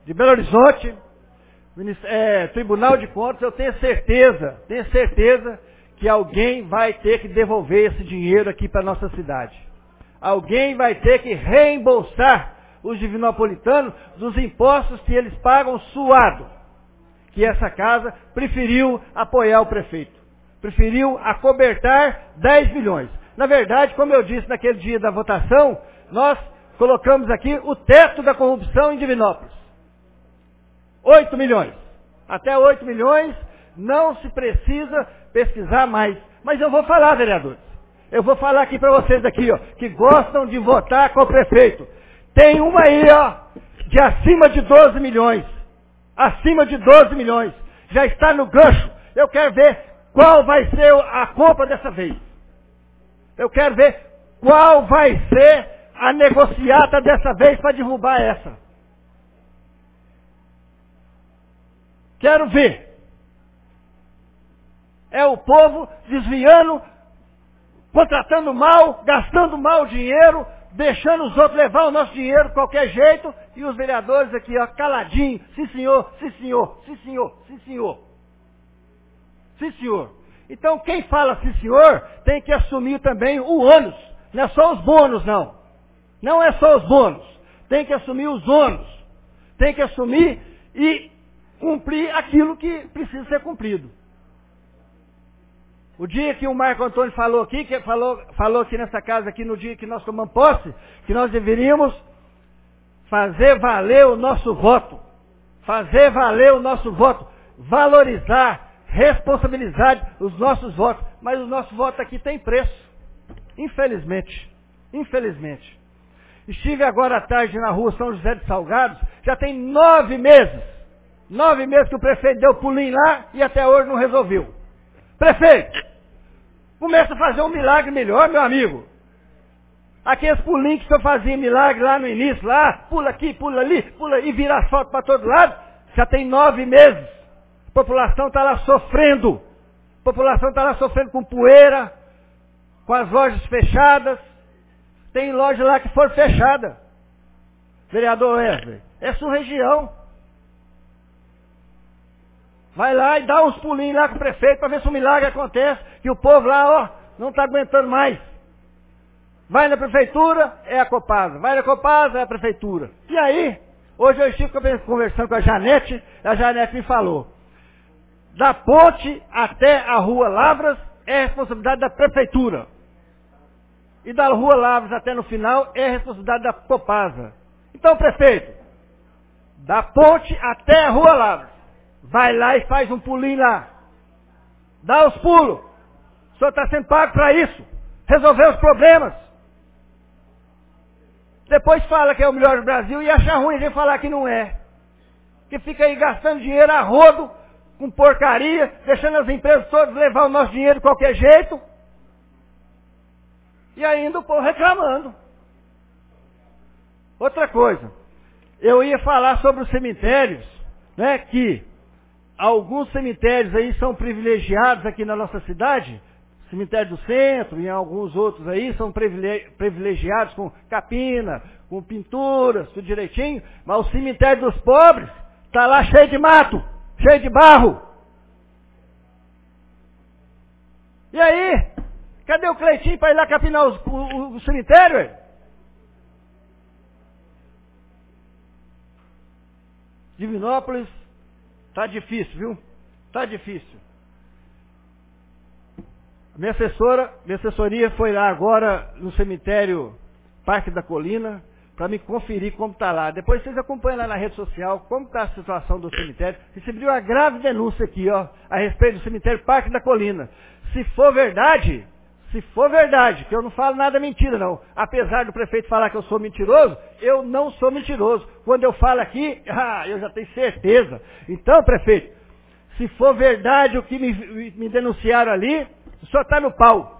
Tribunal de Contas. Eu tenho certeza que alguém vai ter que devolver esse dinheiro aqui para a nossa cidade. Alguém vai ter que reembolsar os divinopolitanos dos impostos que eles pagam suado. Que essa casa preferiu apoiar o prefeito. Preferiu acobertar 10 milhões. Na verdade, como eu disse naquele dia da votação, nós colocamos aqui o teto da corrupção em Divinópolis. 8 milhões. Até 8 milhões não se precisa pesquisar mais. Mas eu vou falar, vereadores. Eu vou falar aqui para vocês aqui, ó, que gostam de votar com o prefeito. Tem uma aí, ó, de acima de 12 milhões. Acima de 12 milhões. Já está no gancho. Eu quero ver qual vai ser a compra dessa vez. Eu quero ver qual vai ser a negociata dessa vez para derrubar essa. Quero ver. É o povo desviando, contratando mal, gastando mal o dinheiro, deixando os outros levar o nosso dinheiro de qualquer jeito, e os vereadores aqui, ó, caladinho, sim senhor, sim senhor, sim senhor, sim senhor. Sim senhor. Então quem fala sim senhor, tem que assumir também o ônus. Não é só os bônus, não. Não é só os bônus. Tem que assumir os ônus. Tem que assumir e cumprir aquilo que precisa ser cumprido. O dia que o Marco Antônio falou aqui, falou aqui nessa casa, aqui no dia que nós tomamos posse, que nós deveríamos fazer valer o nosso voto. Fazer valer o nosso voto. Valorizar, responsabilizar os nossos votos. Mas o nosso voto aqui tem preço. Infelizmente. Infelizmente. Estive agora à tarde na rua São José de Salgados, já tem 9 meses. 9 meses que o prefeito deu pulinho lá e até hoje não resolveu. Prefeito, começa a fazer um milagre melhor, meu amigo. Aqueles pulinhos que o senhor fazia milagre lá no início, lá, pula aqui, pula ali, pula e vira asfalto para todo lado, já tem 9 meses. A população está lá sofrendo. A população está lá sofrendo com poeira, com as lojas fechadas. Tem loja lá que foi fechada. Vereador Wesley, é sua região. Vai lá e dá uns pulinhos lá com o prefeito para ver se um milagre acontece, que o povo lá, ó, não está aguentando mais. Vai na prefeitura, é a Copasa. Vai na Copasa, é a prefeitura. E aí, hoje eu estive conversando com a Janete me falou, da ponte até a Rua Lavras é responsabilidade da prefeitura. E da Rua Lavras até no final é responsabilidade da Copasa. Então, prefeito, da ponte até a Rua Lavras, vai lá e faz um pulinho lá. Dá os pulos. O senhor está sendo pago para isso. Resolver os problemas. Depois fala que é o melhor do Brasil e acha ruim a gente falar que não é. Que fica aí gastando dinheiro a rodo, com porcaria, deixando as empresas todas levar o nosso dinheiro de qualquer jeito. E ainda o povo reclamando. Outra coisa. Eu ia falar sobre os cemitérios, né, que alguns cemitérios aí são privilegiados aqui na nossa cidade, cemitério do centro e alguns outros aí são privilegiados com capina, com pinturas, tudo direitinho, mas o cemitério dos pobres está lá cheio de mato, cheio de barro. E aí, cadê o Cleitinho para ir lá capinar o cemitério? Véio? Divinópolis, tá difícil, viu? Tá difícil. Minha assessoria foi lá agora no cemitério Parque da Colina para me conferir como está lá. Depois vocês acompanham lá na rede social como está a situação do cemitério. Recebi uma grave denúncia aqui, ó, a respeito do cemitério Parque da Colina. Se for verdade, que eu não falo nada mentira não. Apesar do prefeito falar que eu sou mentiroso, eu não sou mentiroso. Quando eu falo aqui, eu já tenho certeza. Então, prefeito, se for verdade o que me denunciaram ali, o senhor está no pau.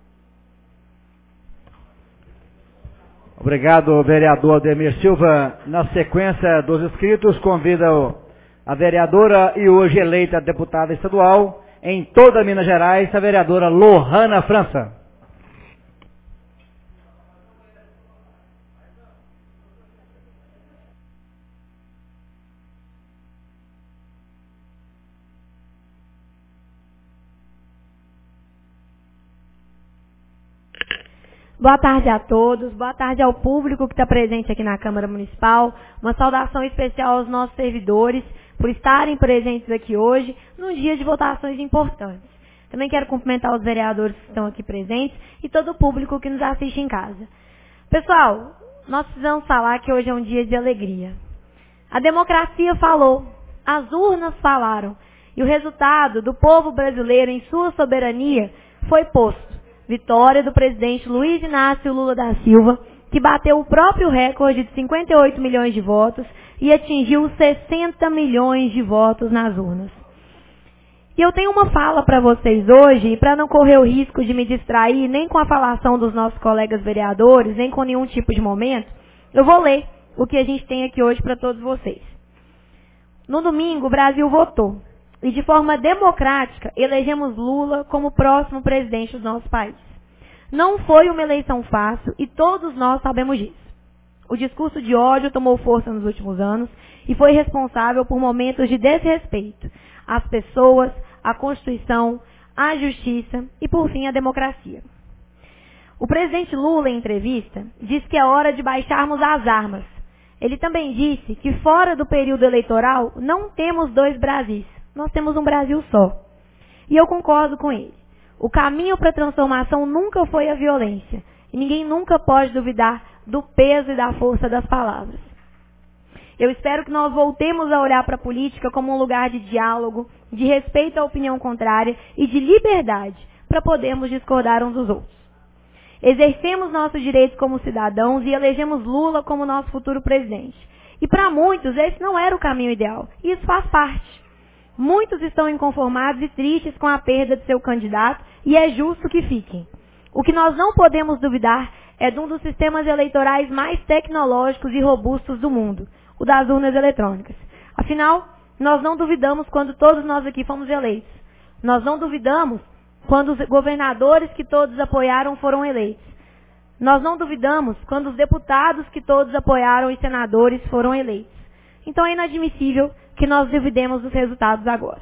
Obrigado, vereador Ademir Silva. Na sequência dos inscritos, convido a vereadora e hoje eleita deputada estadual em toda Minas Gerais, a vereadora Lohana França. Boa tarde a todos, boa tarde ao público que está presente aqui na Câmara Municipal. Uma saudação especial aos nossos servidores por estarem presentes aqui hoje, num dia de votações importantes. Também quero cumprimentar os vereadores que estão aqui presentes e todo o público que nos assiste em casa. Pessoal, nós precisamos falar que hoje é um dia de alegria. A democracia falou, as urnas falaram, e o resultado do povo brasileiro em sua soberania foi posto. Vitória do presidente Luiz Inácio Lula da Silva, que bateu o próprio recorde de 58 milhões de votos e atingiu 60 milhões de votos nas urnas. E eu tenho uma fala para vocês hoje, e para não correr o risco de me distrair nem com a falação dos nossos colegas vereadores, nem com nenhum tipo de momento, eu vou ler o que a gente tem aqui hoje para todos vocês. No domingo, o Brasil votou. E de forma democrática, elegemos Lula como próximo presidente do nosso país. Não foi uma eleição fácil e todos nós sabemos disso. O discurso de ódio tomou força nos últimos anos e foi responsável por momentos de desrespeito às pessoas, à Constituição, à justiça e, por fim, à democracia. O presidente Lula, em entrevista, disse que é hora de baixarmos as armas. Ele também disse que fora do período eleitoral não temos dois Brasis, nós temos um Brasil só. E eu concordo com ele. O caminho para a transformação nunca foi a violência. E ninguém nunca pode duvidar do peso e da força das palavras. Eu espero que nós voltemos a olhar para a política como um lugar de diálogo, de respeito à opinião contrária e de liberdade para podermos discordar uns dos outros. Exercemos nossos direitos como cidadãos e elegemos Lula como nosso futuro presidente. E para muitos esse não era o caminho ideal. E isso faz parte. Muitos estão inconformados e tristes com a perda de seu candidato e é justo que fiquem. O que nós não podemos duvidar é de um dos sistemas eleitorais mais tecnológicos e robustos do mundo, o das urnas eletrônicas. Afinal, nós não duvidamos quando todos nós aqui fomos eleitos. Nós não duvidamos quando os governadores que todos apoiaram foram eleitos. Nós não duvidamos quando os deputados que todos apoiaram e senadores foram eleitos. Então é inadmissível que nós duvidemos dos resultados agora.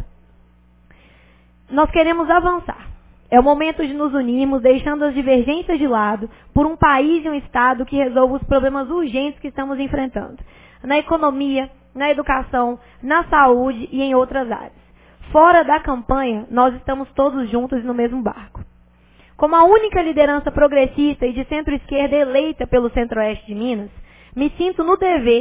Nós queremos avançar. É o momento de nos unirmos, deixando as divergências de lado, por um país e um Estado que resolva os problemas urgentes que estamos enfrentando. Na economia, na educação, na saúde e em outras áreas. Fora da campanha, nós estamos todos juntos no mesmo barco. Como a única liderança progressista e de centro-esquerda eleita pelo Centro-Oeste de Minas, me senti no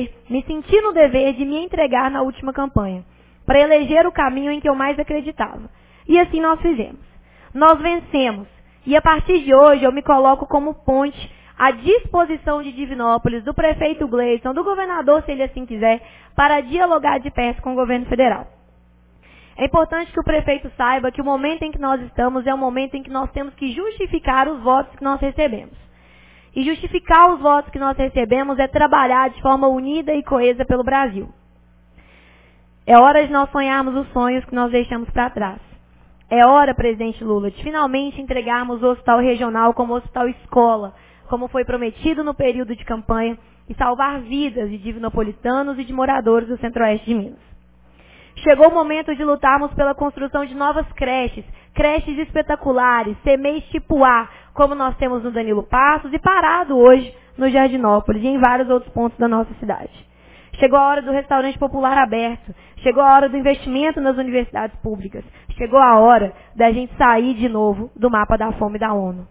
dever de me entregar na última campanha, para eleger o caminho em que eu mais acreditava. E assim nós fizemos. Nós vencemos. E a partir de hoje eu me coloco como ponte à disposição de Divinópolis, do prefeito Gleison, do governador, se ele assim quiser, para dialogar de perto com o governo federal. É importante que o prefeito saiba que o momento em que nós estamos é o momento em que nós temos que justificar os votos que nós recebemos. E justificar os votos que nós recebemos é trabalhar de forma unida e coesa pelo Brasil. É hora de nós sonharmos os sonhos que nós deixamos para trás. É hora, presidente Lula, de finalmente entregarmos o hospital regional como hospital escola, como foi prometido no período de campanha, e salvar vidas de divinopolitanos e de moradores do Centro-Oeste de Minas. Chegou o momento de lutarmos pela construção de novas creches espetaculares, CMEIs tipo A, como nós temos no Danilo Passos e parado hoje no Jardinópolis e em vários outros pontos da nossa cidade. Chegou a hora do restaurante popular aberto, chegou a hora do investimento nas universidades públicas, chegou a hora da gente sair de novo do mapa da fome da ONU.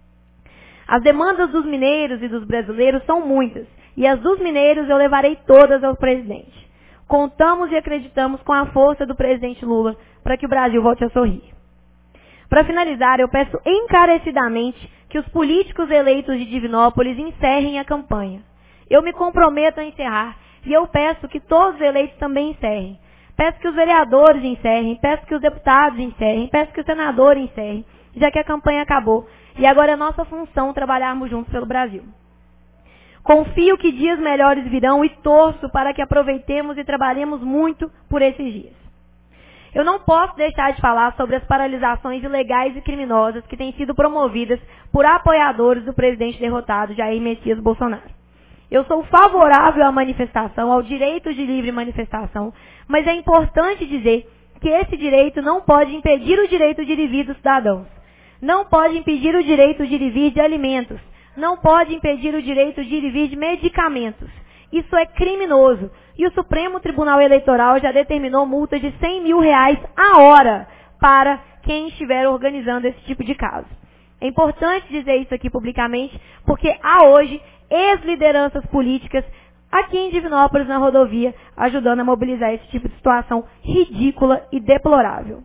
As demandas dos mineiros e dos brasileiros são muitas, e as dos mineiros eu levarei todas ao presidente. Contamos e acreditamos com a força do presidente Lula para que o Brasil volte a sorrir. Para finalizar, eu peço encarecidamente que os políticos eleitos de Divinópolis encerrem a campanha. Eu me comprometo a encerrar e eu peço que todos os eleitos também encerrem. Peço que os vereadores encerrem, peço que os deputados encerrem, peço que os senadores encerrem, já que a campanha acabou. E agora é nossa função trabalharmos juntos pelo Brasil. Confio que dias melhores virão e torço para que aproveitemos e trabalhemos muito por esses dias. Eu não posso deixar de falar sobre as paralisações ilegais e criminosas que têm sido promovidas por apoiadores do presidente derrotado Jair Messias Bolsonaro. Eu sou favorável à manifestação, ao direito de livre manifestação, mas é importante dizer que esse direito não pode impedir o direito de ir e vir dos cidadãos. Não pode impedir o direito de ir e vir de alimentos. Não pode impedir o direito de ir e vir de medicamentos. Isso é criminoso. E o Supremo Tribunal Eleitoral já determinou multa de R$100 mil a hora para quem estiver organizando esse tipo de caso. É importante dizer isso aqui publicamente, porque há hoje ex-lideranças políticas aqui em Divinópolis, na rodovia, ajudando a mobilizar esse tipo de situação ridícula e deplorável.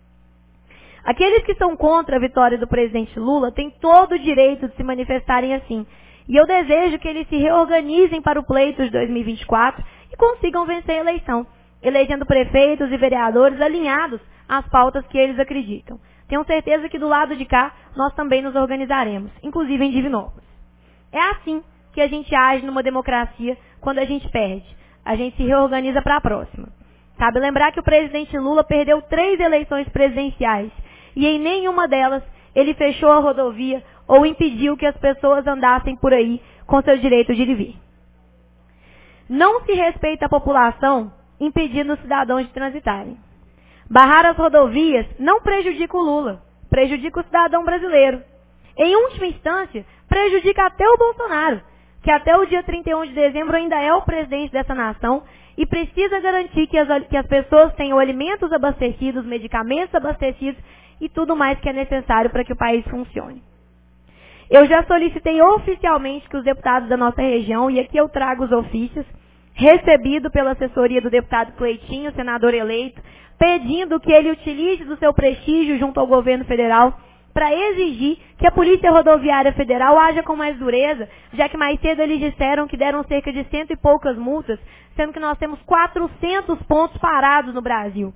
Aqueles que são contra a vitória do presidente Lula têm todo o direito de se manifestarem assim. E eu desejo que eles se reorganizem para o pleito de 2024 e consigam vencer a eleição, elegendo prefeitos e vereadores alinhados às pautas que eles acreditam. Tenho certeza que do lado de cá nós também nos organizaremos, inclusive em Divinópolis. É assim que a gente age numa democracia quando a gente perde. A gente se reorganiza para a próxima. Cabe lembrar que o presidente Lula perdeu 3 eleições presidenciais e em nenhuma delas ele fechou a rodovia ou impediu que as pessoas andassem por aí com seu direito de ir e vir. Não se respeita a população impedindo os cidadãos de transitarem. Barrar as rodovias não prejudica o Lula, prejudica o cidadão brasileiro. Em última instância, prejudica até o Bolsonaro, que até o dia 31 de dezembro ainda é o presidente dessa nação e precisa garantir que as pessoas tenham alimentos abastecidos, medicamentos abastecidos e tudo mais que é necessário para que o país funcione. Eu já solicitei oficialmente que os deputados da nossa região, e aqui eu trago os ofícios, recebido pela assessoria do deputado Cleitinho, senador eleito, pedindo que ele utilize do seu prestígio junto ao governo federal para exigir que a Polícia Rodoviária Federal haja com mais dureza, já que mais cedo eles disseram que deram cerca de 100 e poucas multas, sendo que nós temos 400 pontos parados no Brasil.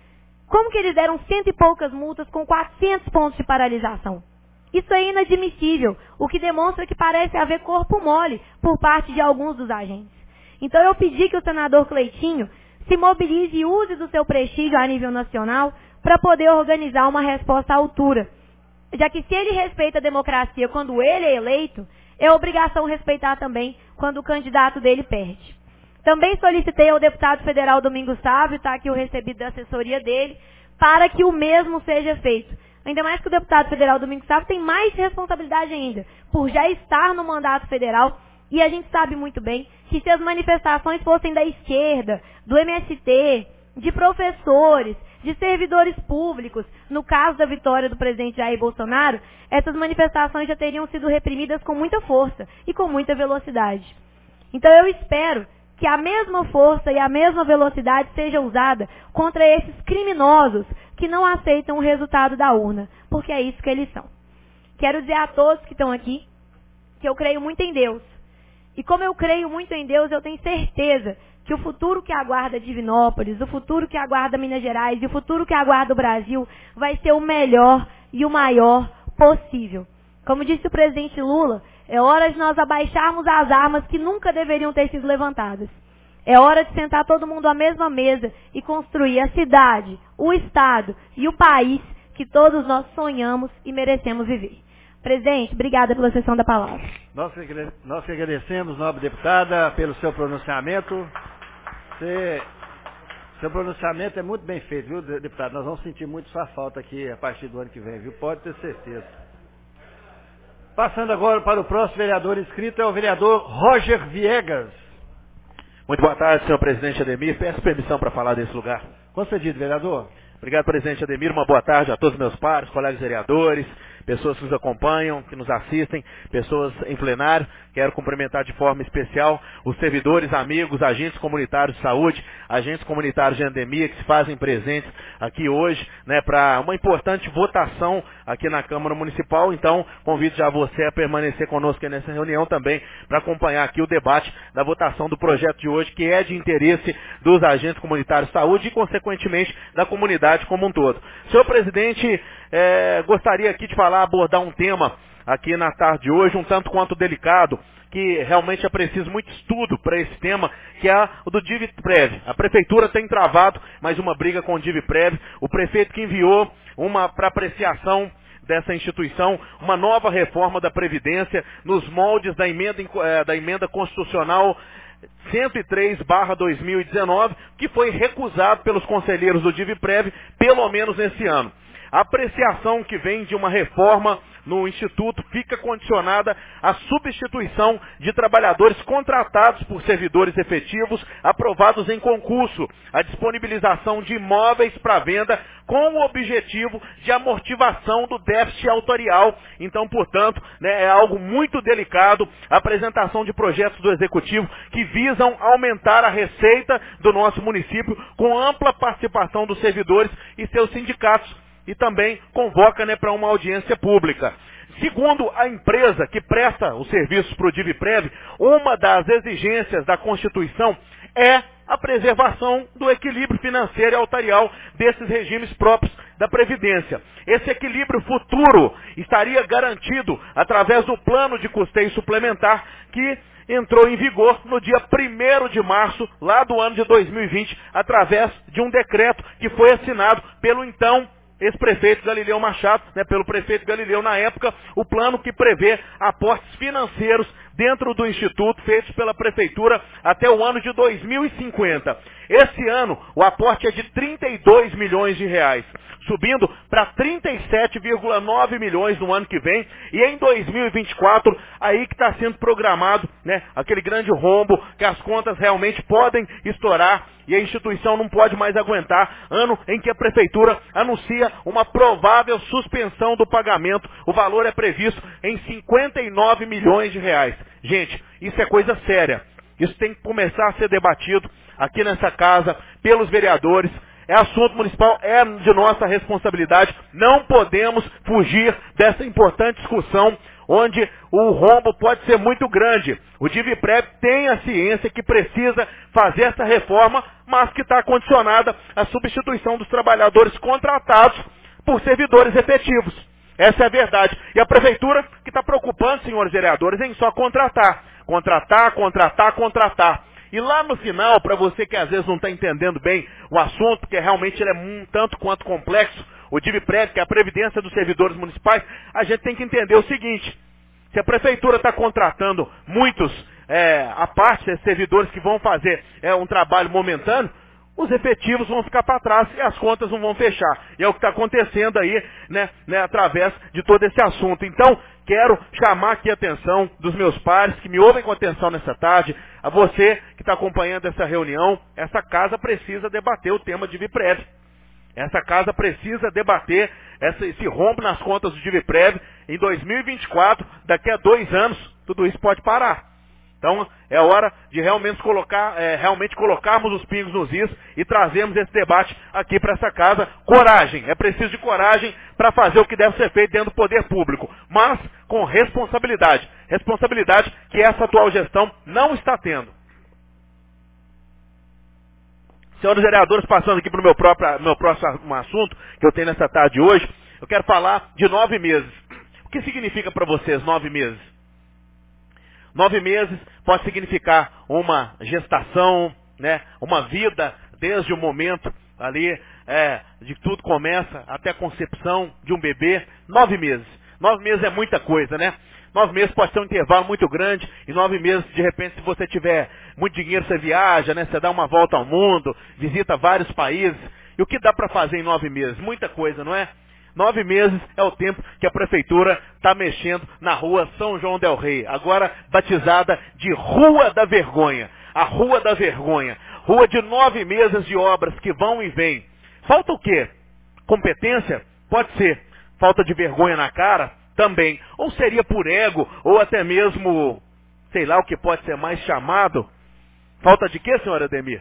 Como que eles deram 100 e poucas multas com 400 pontos de paralisação? Isso é inadmissível, o que demonstra que parece haver corpo mole por parte de alguns dos agentes. Então eu pedi que o senador Cleitinho se mobilize e use do seu prestígio a nível nacional para poder organizar uma resposta à altura. Já que se ele respeita a democracia quando ele é eleito, é obrigação respeitar também quando o candidato dele perde. Também solicitei ao deputado federal Domingos Sávio, está aqui o recebido da assessoria dele, para que o mesmo seja feito. Ainda mais que o deputado federal Domingos Sávio tem mais responsabilidade ainda, por já estar no mandato federal. E a gente sabe muito bem que se as manifestações fossem da esquerda, do MST, de professores, de servidores públicos, no caso da vitória do presidente Jair Bolsonaro, essas manifestações já teriam sido reprimidas com muita força e com muita velocidade. Então eu espero que a mesma força e a mesma velocidade seja usada contra esses criminosos que não aceitam o resultado da urna, porque é isso que eles são. Quero dizer a todos que estão aqui que eu creio muito em Deus. E como eu creio muito em Deus, eu tenho certeza que o futuro que aguarda Divinópolis, o futuro que aguarda Minas Gerais e o futuro que aguarda o Brasil vai ser o melhor e o maior possível. Como disse o presidente Lula, é hora de nós abaixarmos as armas que nunca deveriam ter sido levantadas. É hora de sentar todo mundo à mesma mesa e construir a cidade, o estado e o país que todos nós sonhamos e merecemos viver. Presidente, obrigada pela sessão da palavra. Nós que agradecemos, nobre deputada, pelo seu pronunciamento. Seu pronunciamento é muito bem feito, viu, deputado? Nós vamos sentir muito sua falta aqui a partir do ano que vem, viu? Pode ter certeza. Passando agora para o próximo vereador inscrito, é o vereador Roger Viegas. Muito boa tarde, senhor presidente Ademir. Peço permissão para falar desse lugar. Concedido, vereador. Obrigado, presidente Ademir. Uma boa tarde a todos os meus pares, colegas vereadores, pessoas que nos acompanham, que nos assistem, pessoas em plenário. Quero cumprimentar de forma especial os servidores, amigos, agentes comunitários de saúde, agentes comunitários de endemia que se fazem presentes aqui hoje, né, para uma importante votação aqui na Câmara Municipal. Então, convido já você a permanecer conosco nessa reunião também para acompanhar aqui o debate da votação do projeto de hoje, que é de interesse dos agentes comunitários de saúde e, consequentemente, da comunidade como um todo. Senhor presidente, gostaria aqui de abordar um tema aqui na tarde de hoje, um tanto quanto delicado, que realmente é preciso muito estudo para esse tema, que é o do DIVPREV. A prefeitura tem travado mais uma briga com o DIVPREV, o prefeito que enviou para apreciação dessa instituição, uma nova reforma da Previdência, nos moldes da emenda constitucional 103/2019, que foi recusado pelos conselheiros do DIVPREV, pelo menos nesse ano. A apreciação que vem de uma reforma no Instituto fica condicionada à substituição de trabalhadores contratados por servidores efetivos aprovados em concurso, a disponibilização de imóveis para venda com o objetivo de amortização do déficit autorial. Então, portanto, é algo muito delicado a apresentação de projetos do Executivo que visam aumentar a receita do nosso município com ampla participação dos servidores e seus sindicatos, e também convoca para uma audiência pública. Segundo a empresa que presta os serviços para o DIVPREV, uma das exigências da Constituição é a preservação do equilíbrio financeiro e altarial desses regimes próprios da Previdência. Esse equilíbrio futuro estaria garantido através do plano de custeio suplementar que entrou em vigor no dia 1º de março, lá do ano de 2020, através de um decreto que foi assinado pelo então ex-prefeito Galileu Machado, pelo prefeito Galileu na época, o plano que prevê aportes financeiros dentro do Instituto, feitos pela Prefeitura até o ano de 2050. Esse ano, o aporte é de 32 milhões de reais, subindo para 37,9 milhões no ano que vem, e em 2024, aí que está sendo programado, aquele grande rombo, que as contas realmente podem estourar, e a instituição não pode mais aguentar, ano em que a Prefeitura anuncia uma provável suspensão do pagamento. O valor é previsto em 59 milhões de reais. Gente, isso é coisa séria. Isso tem que começar a ser debatido aqui nessa casa, pelos vereadores. É assunto municipal, é de nossa responsabilidade. Não podemos fugir dessa importante discussão, onde o rombo pode ser muito grande. O DIVPREV tem a ciência que precisa fazer essa reforma, mas que está condicionada à substituição dos trabalhadores contratados por servidores efetivos. Essa é a verdade. E a Prefeitura que está preocupando, senhores vereadores, em só contratar. Contratar. E lá no final, para você que às vezes não está entendendo bem o assunto, porque realmente ele é um tanto quanto complexo, o DIVPREV, que é a Previdência dos Servidores Municipais, a gente tem que entender o seguinte: se a Prefeitura está contratando muitos, a parte desses servidores que vão fazer um trabalho momentâneo, os efetivos vão ficar para trás e as contas não vão fechar. E é o que está acontecendo aí, através de todo esse assunto. Então, quero chamar aqui a atenção dos meus pares, que me ouvem com atenção nessa tarde, a você que está acompanhando essa reunião. Essa casa precisa debater o tema de DIVPREV. Essa casa precisa debater esse rombo nas contas do DIVPREV. Em 2024, daqui a 2 anos, tudo isso pode parar. Então, é hora de realmente colocarmos os pingos nos is e trazermos esse debate aqui para essa casa. Coragem, é preciso de coragem para fazer o que deve ser feito dentro do poder público, mas com responsabilidade. Responsabilidade que essa atual gestão não está tendo. Senhores vereadores, passando aqui para o meu próximo assunto, que eu tenho nessa tarde hoje, eu quero falar de 9 meses. O que significa para vocês 9 meses? 9 meses pode significar uma gestação, uma vida desde o momento ali, de que tudo começa até a concepção de um bebê. 9 meses. 9 meses é muita coisa, 9 meses pode ser um intervalo muito grande. E 9 meses, de repente, se você tiver muito dinheiro, você viaja, você dá uma volta ao mundo, visita vários países. E o que dá para fazer em 9 meses? Muita coisa, não é? 9 meses é o tempo que a Prefeitura está mexendo na rua São João del Rei, agora batizada de Rua da Vergonha. A Rua da Vergonha. Rua de 9 meses de obras que vão e vêm. Falta o quê? Competência? Pode ser. Falta de vergonha na cara? Também. Ou seria por ego, ou até mesmo, sei lá o que pode ser mais chamado. Falta de quê, senhor Ademir?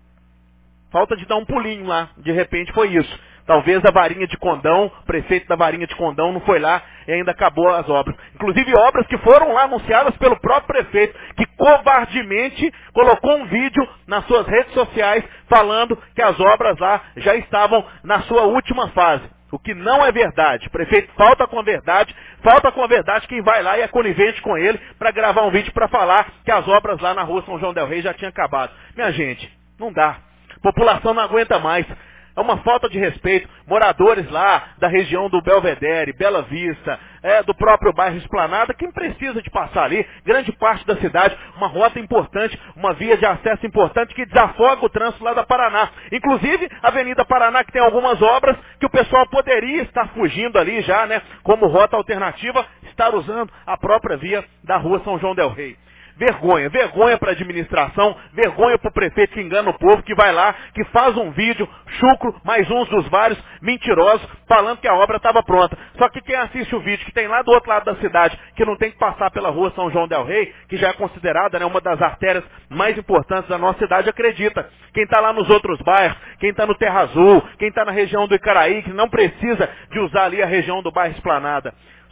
Falta de dar um pulinho lá. De repente foi isso. Talvez a varinha de condão, o prefeito da varinha de condão não foi lá e ainda acabou as obras. Inclusive obras que foram lá anunciadas pelo próprio prefeito, que covardemente colocou um vídeo nas suas redes sociais falando que as obras lá já estavam na sua última fase. O que não é verdade. O prefeito falta com a verdade quem vai lá e é conivente com ele para gravar um vídeo para falar que as obras lá na rua São João del Rei já tinham acabado. Minha gente, não dá. A população não aguenta mais. É uma falta de respeito. Moradores lá da região do Belvedere, Bela Vista, do próprio bairro Esplanada, quem precisa de passar ali, grande parte da cidade, uma rota importante, uma via de acesso importante que desafoga o trânsito lá da Paraná. Inclusive, a Avenida Paraná, que tem algumas obras que o pessoal poderia estar fugindo ali já, como rota alternativa, estar usando a própria via da rua São João del Rei. Vergonha para a administração, vergonha para o prefeito que engana o povo, que vai lá, que faz um vídeo chucro, mais uns dos vários mentirosos, falando que a obra estava pronta. Só que quem assiste o vídeo, que tem lá do outro lado da cidade, que não tem que passar pela rua São João del Rei, que já é considerada uma das artérias mais importantes da nossa cidade, acredita. Quem está lá nos outros bairros, quem está no Terra Azul, quem está na região do Icaraí, que não precisa de usar ali a região do bairro Esplanada.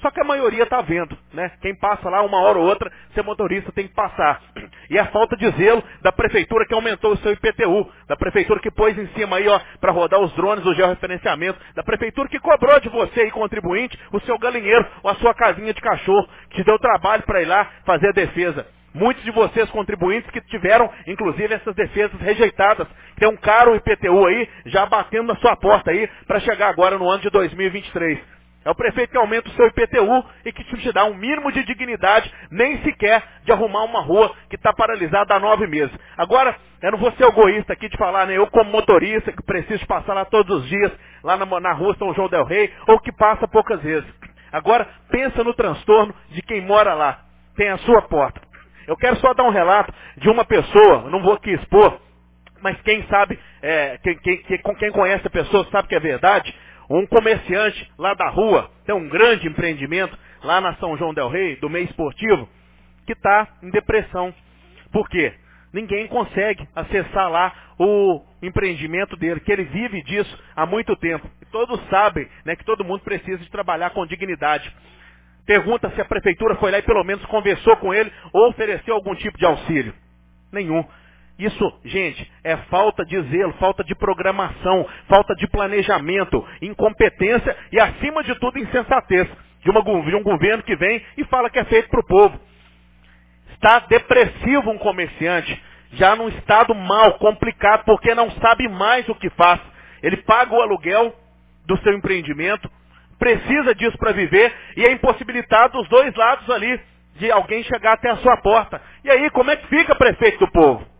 Só que a maioria está vendo, né? Quem passa lá uma hora ou outra, ser motorista tem que passar. E a falta de zelo da prefeitura que aumentou o seu IPTU, da prefeitura que pôs em cima aí, ó, para rodar os drones do georreferenciamento, da prefeitura que cobrou de você aí, contribuinte, o seu galinheiro ou a sua casinha de cachorro, que te deu trabalho para ir lá fazer a defesa. Muitos de vocês, contribuintes, que tiveram, inclusive, essas defesas rejeitadas. Tem um caro IPTU aí, já batendo na sua porta aí, para chegar agora no ano de 2023. É o prefeito que aumenta o seu IPTU e que te dá um mínimo de dignidade, nem sequer de arrumar uma rua que está paralisada há 9 meses. Agora, eu não vou ser egoísta aqui de falar, né? Eu como motorista, que preciso passar lá todos os dias, lá na rua São João del Rei, ou que passa poucas vezes. Agora, pensa no transtorno de quem mora lá, tem a sua porta. Eu quero só dar um relato de uma pessoa, não vou aqui expor, mas quem sabe, quem conhece a pessoa sabe que é verdade. Um comerciante lá da rua, tem um grande empreendimento lá na São João del Rei, do meio esportivo, que está em depressão. Por quê? Ninguém consegue acessar lá o empreendimento dele, que ele vive disso há muito tempo. E todos sabem, né, que todo mundo precisa de trabalhar com dignidade. Pergunta se a prefeitura foi lá e pelo menos conversou com ele ou ofereceu algum tipo de auxílio. Nenhum. Isso, gente, é falta de zelo, falta de programação, falta de planejamento, incompetência e, acima de tudo, insensatez de um governo que vem e fala que é feito para o povo. Está depressivo um comerciante, já num estado mal, complicado, porque não sabe mais o que faz. Ele paga o aluguel do seu empreendimento, precisa disso para viver e é impossibilitado dos dois lados ali de alguém chegar até a sua porta. E aí, como é que fica, prefeito do povo?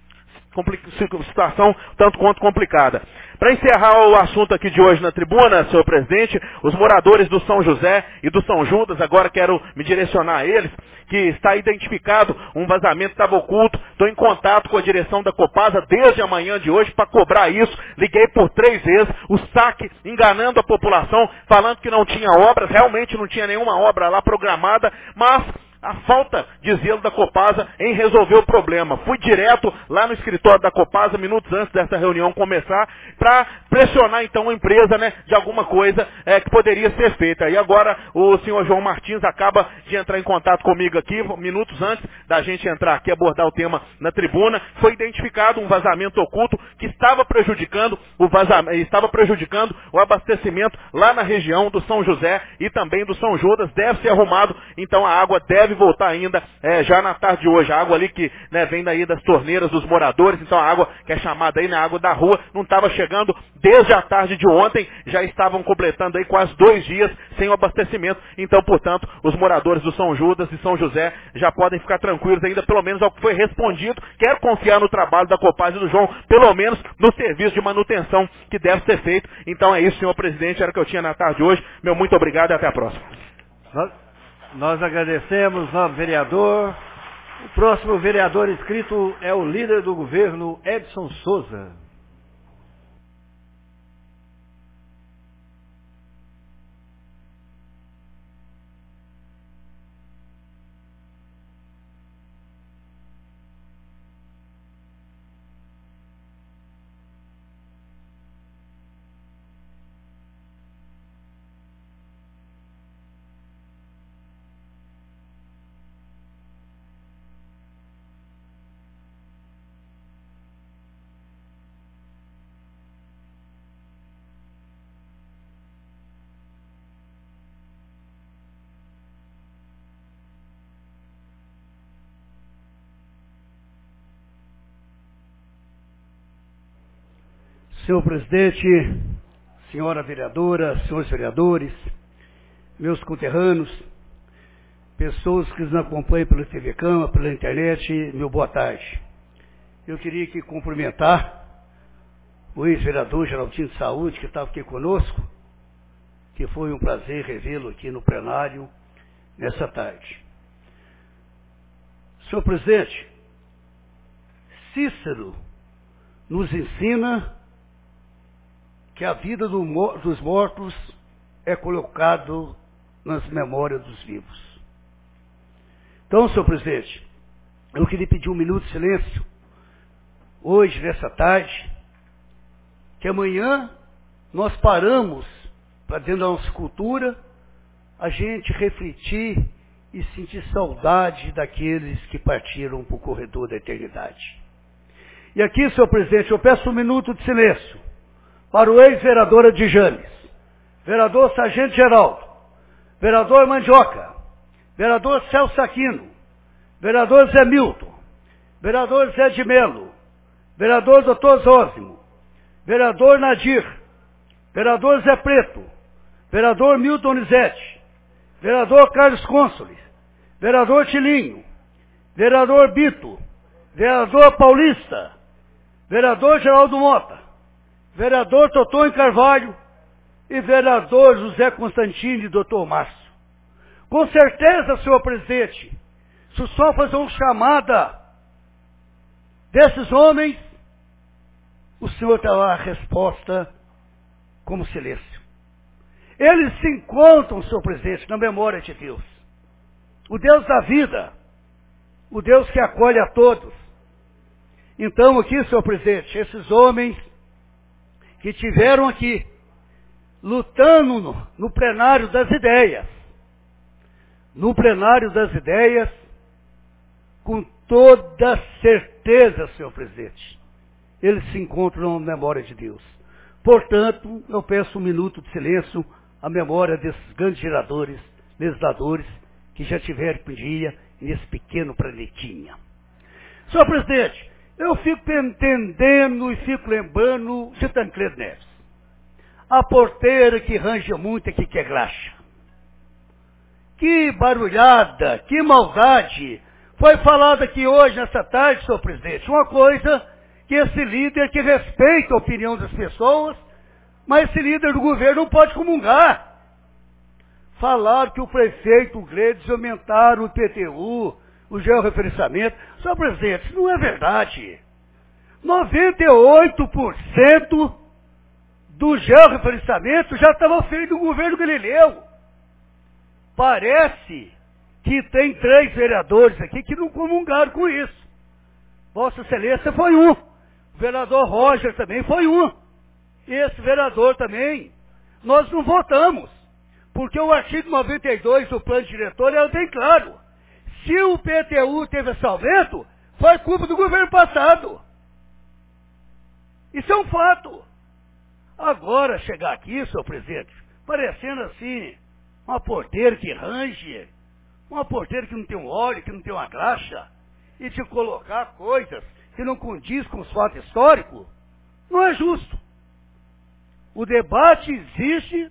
Situação tanto quanto complicada. Para encerrar o assunto aqui de hoje na tribuna, senhor presidente, os moradores do São José e do São Judas, agora quero me direcionar a eles, que está identificado um vazamento que estava oculto. Estou em contato com a direção da Copasa desde a manhã de hoje para cobrar isso. Liguei por 3 vezes, o saque enganando a população, falando que não tinha obras, realmente não tinha nenhuma obra lá programada, mas a falta de zelo da Copasa em resolver o problema. Fui direto lá no escritório da Copasa, minutos antes dessa reunião começar, para pressionar então a empresa, né, de alguma coisa que poderia ser feita. E agora o senhor João Martins acaba de entrar em contato comigo aqui, minutos antes da gente entrar aqui abordar o tema na tribuna. Foi identificado um vazamento oculto que estava prejudicando o abastecimento lá na região do São José e também do São Judas. Deve ser arrumado, então a água deve voltar ainda já na tarde de hoje. A água ali que, né, vem daí das torneiras dos moradores, então a água que é chamada aí na água da rua, não estava chegando desde a tarde de ontem, já estavam completando aí quase 2 dias sem o abastecimento. Então, portanto, os moradores do São Judas e São José já podem ficar tranquilos ainda, pelo menos ao que foi respondido. Quero confiar no trabalho da Copasa e do João, pelo menos no serviço de manutenção que deve ser feito. Então é isso, senhor presidente, era o que eu tinha na tarde de hoje. Meu muito obrigado e até a próxima. Nós agradecemos, nobre vereador. O próximo vereador inscrito é o líder do governo, Edson Souza. Senhor presidente, senhora vereadora, senhores vereadores, meus conterrâneos, pessoas que nos acompanham pela TV Câmara, pela internet, meu boa tarde. Eu queria aqui cumprimentar o ex-vereador Geraldinho de Saúde, que estava aqui conosco, que foi um prazer revê-lo aqui no plenário nessa tarde. Senhor presidente, Cícero nos ensina que a vida dos mortos é colocado nas memórias dos vivos. Então, senhor presidente, eu queria pedir 1 minuto de silêncio, hoje, nessa tarde, que amanhã nós paramos para dentro da nossa cultura a gente refletir e sentir saudade daqueles que partiram para o corredor da eternidade. E aqui, senhor presidente, eu peço um minuto de silêncio para o ex-vereador de Janes, vereador Sargento Geraldo, vereador Mandioca, vereador Celso Aquino, vereador Zé Milton, vereador Zé de Melo, vereador Dr. Zósimo, vereador Nadir, vereador Zé Preto, vereador Milton Nizete, vereador Carlos Cônsoles, vereador Tilinho, vereador Bito, vereador Paulista, vereador Geraldo Mota, vereador Totônio Carvalho e vereador José Constantino e doutor Márcio. Com certeza, senhor presidente, se o senhor fazer uma chamada desses homens, o senhor terá a resposta como silêncio. Eles se encontram, senhor presidente, na memória de Deus. O Deus da vida, o Deus que acolhe a todos. Então aqui, senhor presidente, esses homens que tiveram aqui, lutando no plenário das ideias, com toda certeza, senhor presidente, eles se encontram na memória de Deus. Portanto, eu peço um minuto de silêncio à memória desses grandes legisladores, que já tiveram um dia nesse pequeno planetinha. Senhor presidente, eu fico entendendo e fico lembrando de Tancredo Neves. A porteira que ranja muito aqui que é graxa. Que barulhada, que maldade. Foi falado aqui hoje, nessa tarde, senhor presidente, uma coisa que esse líder que respeita a opinião das pessoas, mas esse líder do governo não pode comungar. Falaram que o prefeito Gledes aumentaram o IPTU, o georreferenciamento. Senhor presidente, isso não é verdade. 98% do georreferenciamento já estava feito no governo Galileu. Parece que tem 3 vereadores aqui que não comungaram com isso. Vossa Excelência foi um. O vereador Roger também foi um. E esse vereador também. Nós não votamos. Porque o artigo 92 do plano diretor era bem claro. Se o PTU teve esse aumento, foi culpa do governo passado. Isso é um fato. Agora, chegar aqui, senhor presidente, parecendo assim, uma porteira que range, uma porteira que não tem um óleo, que não tem uma graxa, e te colocar coisas que não condiz com os fatos históricos, não é justo. O debate exige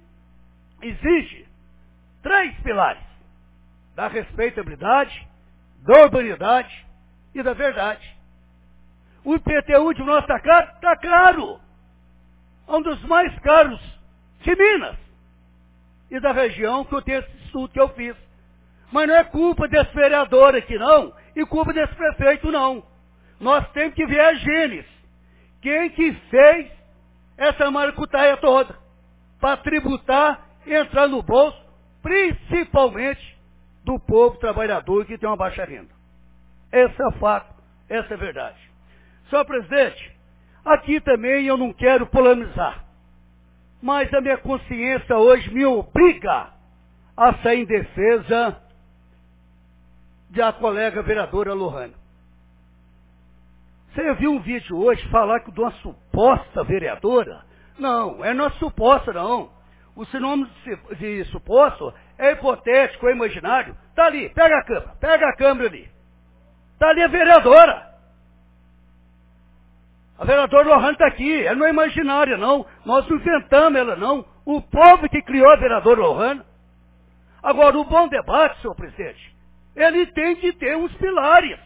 3 pilares: da respeitabilidade, da urbanidade e da verdade. O IPTU de nós está caro? Está caro. É um dos mais caros de Minas e da região, que eu tenho esse estudo que eu fiz. Mas não é culpa desse vereador aqui não, e culpa desse prefeito não. Nós temos que ver a Gênesis. Quem que fez essa maracutaia toda? Para tributar e entrar no bolso, principalmente do povo trabalhador que tem uma baixa renda. Esse é o fato, essa é a verdade. Senhor presidente, aqui também eu não quero polemizar, mas a minha consciência hoje me obriga a sair em defesa da colega vereadora Lohane. Você viu um vídeo hoje falar que de uma suposta vereadora? Não, é não suposta não. O sinônimo de suposto é hipotético, é imaginário. Está ali, pega a câmera ali. Está ali a vereadora. A vereadora Lohane está aqui, ela não é imaginária não. Nós não inventamos ela não. O povo que criou a vereadora Lohane. Agora, o bom debate, senhor presidente, ele tem que ter uns pilares.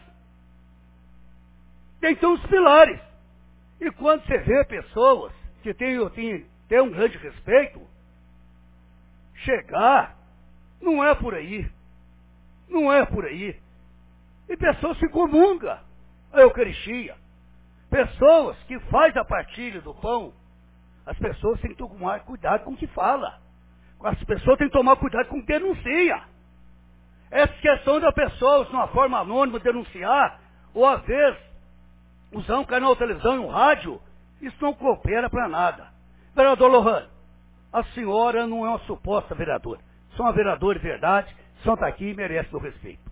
Tem que ter uns pilares. E quando você vê pessoas que têm um grande respeito, chegar, não é por aí. Não é por aí. E pessoas se comungam a Eucaristia. Pessoas que fazem a partilha do pão, as pessoas têm que tomar cuidado com o que fala. As pessoas têm que tomar cuidado com o que denuncia. Essa questão da pessoa, de uma forma anônima, denunciar, ou às vezes, usar um canal de televisão e um rádio, isso não coopera para nada. Vereador Lohane, a senhora não é uma suposta vereadora. são uma vereadora de verdade, são tá aqui e merecem meu respeito.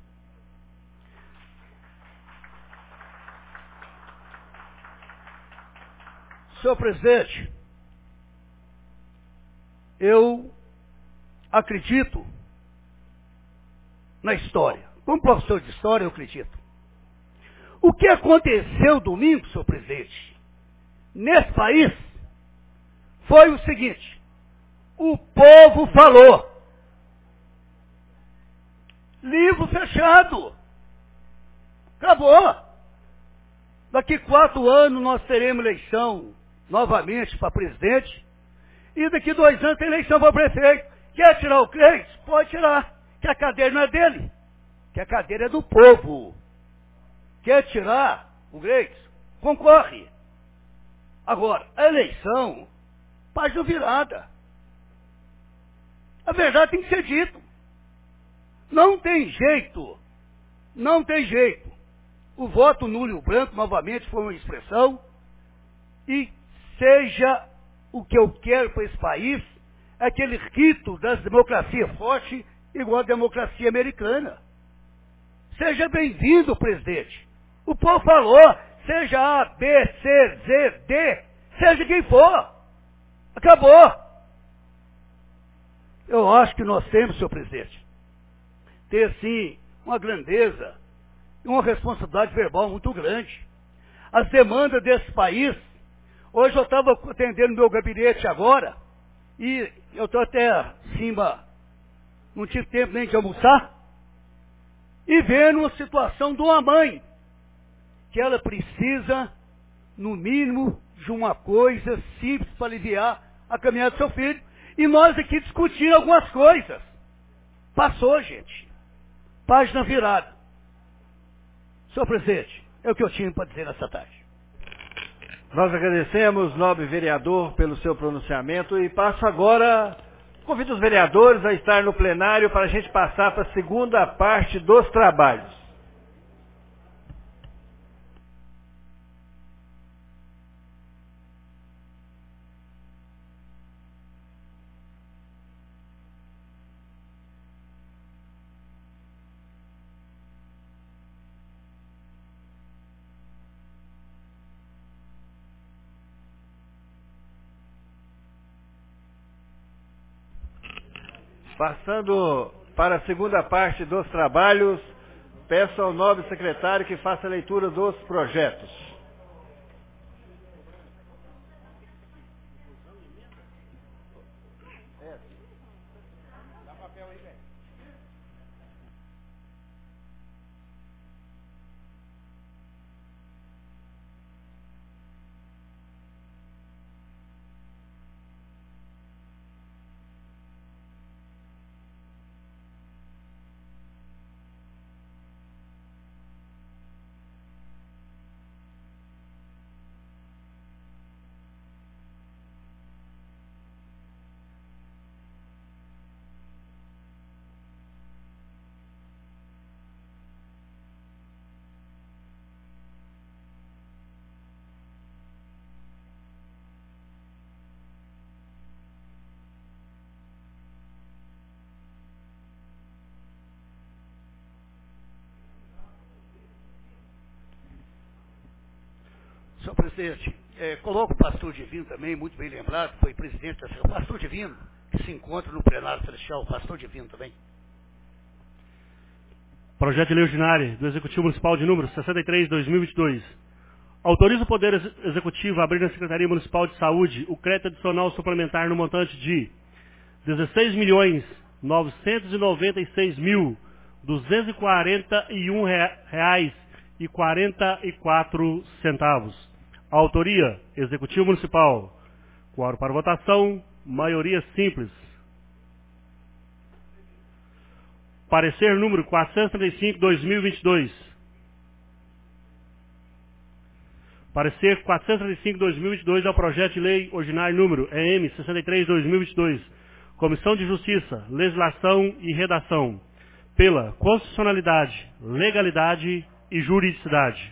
Senhor presidente, eu acredito na história. Como professor de história, eu acredito. O que aconteceu domingo, senhor presidente, nesse país, foi o seguinte: o povo falou. Livro fechado. Acabou. Daqui 4 anos nós teremos eleição novamente para presidente. E daqui 2 anos tem eleição para prefeito. Quer tirar o Cleiton? Pode tirar. Que a cadeira não é dele. Que a cadeira é do povo. Quer tirar o Cleiton? Concorre. Agora, a eleição, página virada. A verdade tem que ser dito. Não tem jeito. Não tem jeito. O voto nulo e o branco, novamente, foi uma expressão. E seja o que eu quero para esse país, é aquele rito das democracias fortes, igual a democracia americana. Seja bem-vindo, presidente. O povo falou, seja A, B, C, Z, D, seja quem for. Acabou. Eu acho que nós temos, senhor presidente, ter, sim, uma grandeza e uma responsabilidade verbal muito grande. As demandas desse país, hoje eu estava atendendo meu gabinete agora, e eu estou até acima, não tive tempo nem de almoçar, e vendo uma situação de uma mãe, que ela precisa, no mínimo, de uma coisa simples para aliviar a caminhada do seu filho. E nós aqui discutindo algumas coisas. Passou, gente. Página virada. Senhor presidente, é o que eu tinha para dizer nessa tarde. Nós agradecemos, nobre vereador, pelo seu pronunciamento e passo agora, convido os vereadores a estar no plenário para a gente passar para a segunda parte dos trabalhos. Passando para a segunda parte dos trabalhos, peço ao nobre secretário que faça a leitura dos projetos. Senhor presidente, coloco o pastor Divino também, muito bem lembrado, foi presidente da Assembleia. Pastor Divino, que se encontra no plenário celestial, pastor Divino também. Projeto de lei ordinária do Executivo Municipal de número 63/2022. Autoriza o Poder Executivo a abrir na Secretaria Municipal de Saúde o crédito adicional suplementar no montante de R$ 16.946.241,44. Autoria, Executivo Municipal. Quórum para votação, maioria simples. Parecer número 435/2022. Parecer 435/2022 ao projeto de lei ordinário número EM 63/2022. Comissão de Justiça, Legislação e Redação. Pela constitucionalidade, legalidade e juridicidade.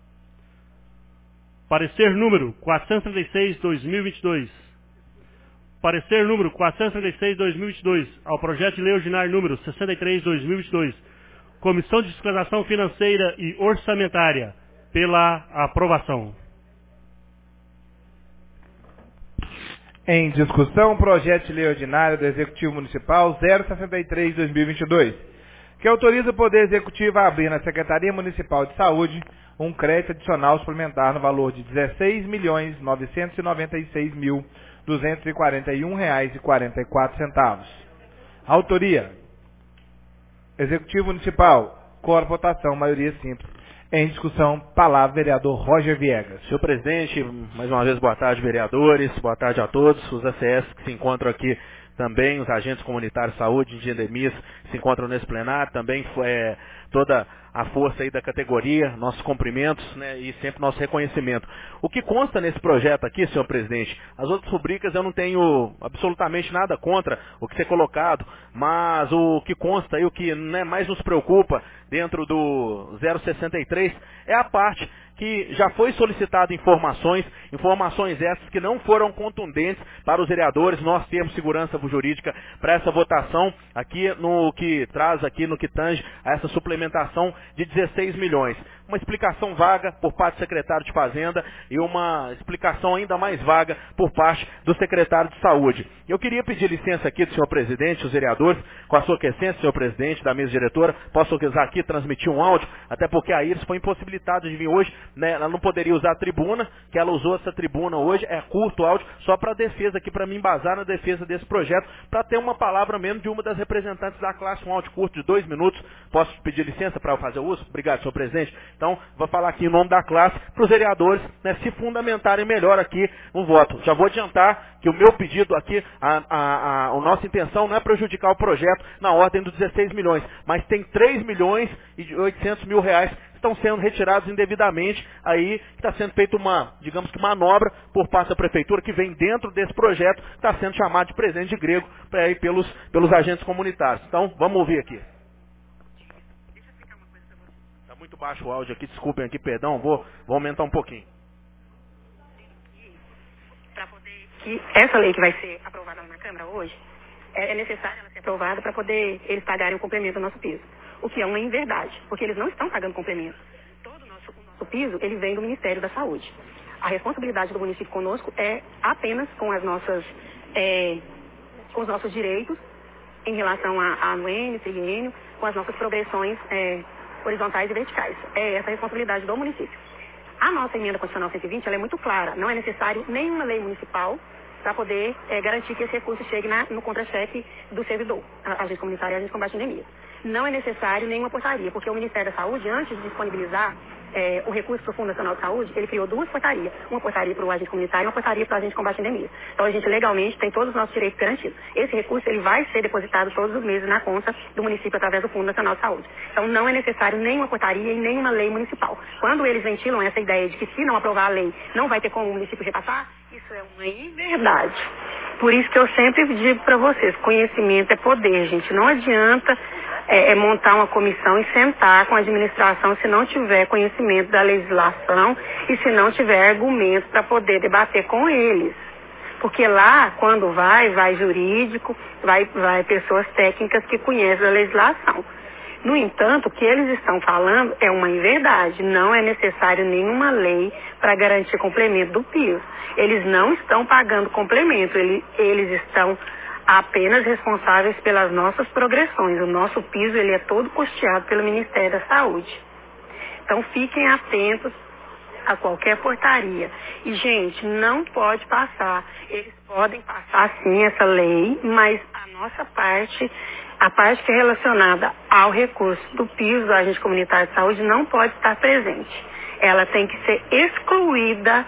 Parecer número 436/2022. Parecer número 436/2022 ao projeto de lei ordinário número 63/2022. Comissão de Fiscalização Financeira e Orçamentária. Pela aprovação. Em discussão, projeto de lei ordinário do Executivo Municipal 063/2022, que autoriza o Poder Executivo a abrir na Secretaria Municipal de Saúde um crédito adicional suplementar no valor de R$ 16.996.241,44. Autoria: Executivo Municipal. Cor, votação, maioria simples. Em discussão, palavra, vereador Roger Viegas. Senhor presidente, mais uma vez, boa tarde, vereadores, boa tarde a todos, os ACS que se encontram aqui também, os agentes comunitários de saúde de endemias se encontram nesse plenário, também toda a força aí da categoria, nossos cumprimentos, né, e sempre nosso reconhecimento. O que consta nesse projeto aqui, senhor presidente, as outras rubricas eu não tenho absolutamente nada contra o que ser colocado, mas o que consta e o que, né, mais nos preocupa dentro do 063 é a parte que já foi solicitado informações essas que não foram contundentes para os vereadores, nós temos segurança jurídica para essa votação aqui no que traz aqui no que tange a essa suplementação de 16 milhões. Uma explicação vaga por parte do secretário de Fazenda e uma explicação ainda mais vaga por parte do secretário de Saúde. Eu queria pedir licença aqui do senhor presidente, os vereadores, com a sua quiescência, senhor presidente, da mesa diretora, posso usar aqui, transmitir um áudio, até porque a Iris foi impossibilitada de vir hoje, né, ela não poderia usar a tribuna, que ela usou essa tribuna hoje, é curto o áudio, só para a defesa aqui, para me embasar na defesa desse projeto, para ter uma palavra mesmo de uma das representantes da classe, um áudio curto de 2 minutos. Posso pedir licença para eu fazer o uso? Obrigado, senhor presidente. Então, vou falar aqui em nome da classe, para os vereadores, né, se fundamentarem melhor aqui no voto. Já vou adiantar que o meu pedido aqui, a nossa intenção não é prejudicar o projeto na ordem dos 16 milhões, mas tem 3 milhões e 800 mil reais que estão sendo retirados indevidamente, aí está sendo feita uma, digamos que manobra por parte da prefeitura, que vem dentro desse projeto, está sendo chamado de presente de grego pelos agentes comunitários. Então, vamos ouvir aqui. Está muito baixo o áudio aqui, desculpem aqui, perdão, vou aumentar um pouquinho. Para poder que essa lei que vai ser aprovada na Câmara hoje, é necessário ela ser aprovada para poder eles pagarem o complemento do nosso piso. O que é uma inverdade, porque eles não estão pagando complemento. Todo o nosso piso, ele vem do Ministério da Saúde. A responsabilidade do município conosco é apenas com as nossas, com os nossos direitos em relação a anuênio, triênio, com as nossas progressões horizontais e verticais. É essa a responsabilidade do município. A nossa emenda constitucional 120, ela é muito clara. Não é necessário nenhuma lei municipal para poder garantir que esse recurso chegue no contra-cheque do servidor, agente comunitário e agente de combate à endemia. Não é necessário nenhuma portaria, porque o Ministério da Saúde, antes de disponibilizar o recurso para o Fundo Nacional de Saúde, ele criou 2 portarias. Uma portaria para o agente comunitário e uma portaria para o agente de combate à endemia. Então a gente legalmente tem todos os nossos direitos garantidos. Esse recurso ele vai ser depositado todos os meses na conta do município através do Fundo Nacional de Saúde. Então não é necessário nenhuma portaria e nenhuma lei municipal. Quando eles ventilam essa ideia de que se não aprovar a lei, não vai ter como o município repassar, isso é uma inverdade. Por isso que eu sempre digo para vocês, conhecimento é poder, gente. Não adianta montar uma comissão e sentar com a administração se não tiver conhecimento da legislação e se não tiver argumento para poder debater com eles. Porque lá, quando vai jurídico, vai pessoas técnicas que conhecem a legislação. No entanto, o que eles estão falando é uma inverdade. Não é necessário nenhuma lei para garantir complemento do piso. Eles não estão pagando complemento, eles estão apenas responsáveis pelas nossas progressões. O nosso piso ele é todo custeado pelo Ministério da Saúde. Então fiquem atentos a qualquer portaria. E, gente, não pode passar. Eles podem passar, sim, essa lei, mas a nossa parte, a parte que é relacionada ao recurso do piso do agente comunitário de saúde não pode estar presente. Ela tem que ser excluída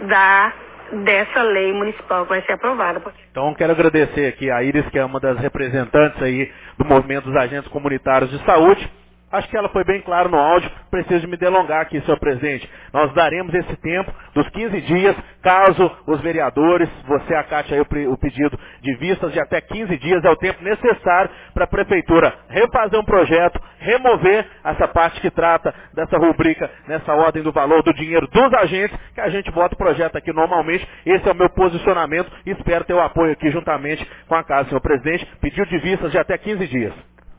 dessa lei municipal que vai ser aprovada. Então, quero agradecer aqui a Iris, que é uma das representantes aí do movimento dos agentes comunitários de saúde, Acho que ela foi bem clara no áudio, preciso de me delongar aqui, senhor presidente. Nós daremos esse tempo dos 15 dias, caso os vereadores, você acate aí o pedido de vistas de até 15 dias, é o tempo necessário para a prefeitura refazer um projeto, remover essa parte que trata dessa rubrica, nessa ordem do valor do dinheiro dos agentes, que a gente vota o projeto aqui normalmente. Esse é o meu posicionamento e espero ter o apoio aqui juntamente com a casa, senhor presidente. Pedido de vistas de até 15 dias.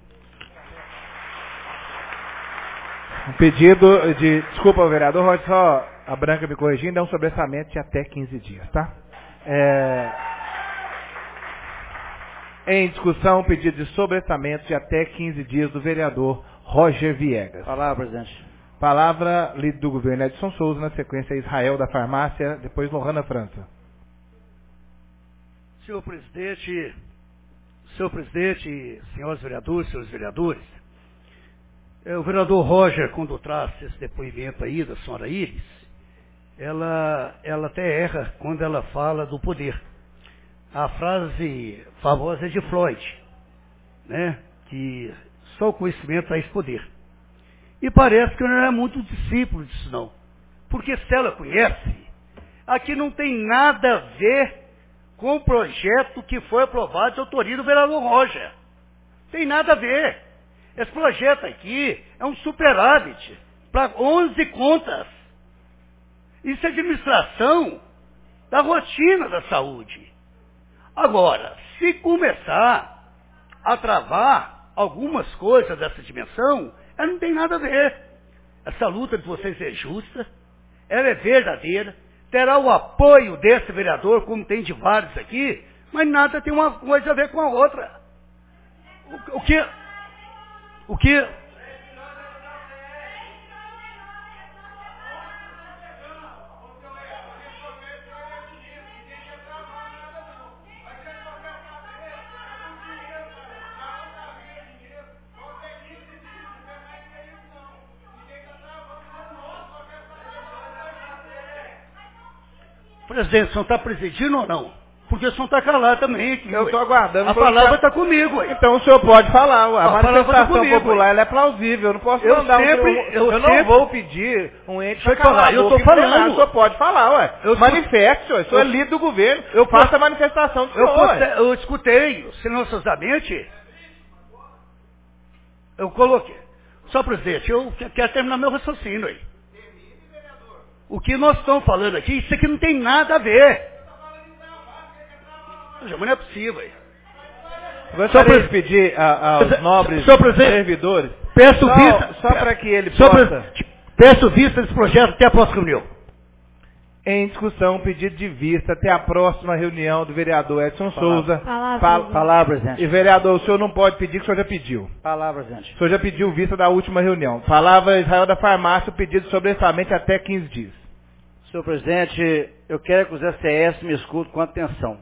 Um pedido de... Desculpa, vereador, Rod, só a Branca me corrigindo, é um sobressamento de até 15 dias, tá? Em discussão, pedido de sobressamento de até 15 dias do vereador Roger Viegas. Palavra, presidente. Palavra, líder do governo Edson Souza, na sequência Israel da Farmácia, depois Lohana França. Senhor presidente, senhores vereadores, o vereador Roger, quando traz esse depoimento aí da senhora Iris, ela até erra quando ela fala do poder. A frase famosa é de Freud, né? Que só o conhecimento traz poder. E parece que não é muito discípulo disso não. Porque se ela conhece, aqui não tem nada a ver com o projeto que foi aprovado de autoria do vereador Roger. Tem nada a ver. Esse projeto aqui é um superávit para 11 contas. Isso é administração da rotina da saúde. Agora, se começar a travar algumas coisas dessa dimensão, ela não tem nada a ver. Essa luta de vocês é justa, ela é verdadeira, terá o apoio desse vereador, como tem de vários aqui, mas nada tem uma coisa a ver com a outra. O que... Presidente, o senhor está presidindo ou não? Porque o senhor está calado também aqui. Eu estou aguardando. A palavra está comigo aí. Então o senhor pode falar. A manifestação comigo, popular ela é plausível. Eu não posso eu mandar eu não vou pedir um ente para falar. Eu estou falando. O senhor pode falar, ué. Manifeste, senhor. O senhor é líder do governo. Eu faço a manifestação do senhor. Eu escutei, silenciosamente. Eu coloquei. Só, presidente, eu quero terminar meu raciocínio aí. O que nós estamos falando aqui, isso aqui não tem nada a ver. Mas não é possível. Gostaria de pedir aos nobres servidores, peço vista, só para que ele possa... Peço vista desse projeto até a próxima reunião. Em discussão, pedido de vista até a próxima reunião do vereador Edson Souza. Palavra, presidente. E vereador, o senhor não pode pedir, que o senhor já pediu. Palavra, presidente. O senhor já pediu vista da última reunião. Palavra Israel da Farmácia, o pedido de sobressamento até 15 dias. Senhor presidente, eu quero que os STS me escutem com atenção.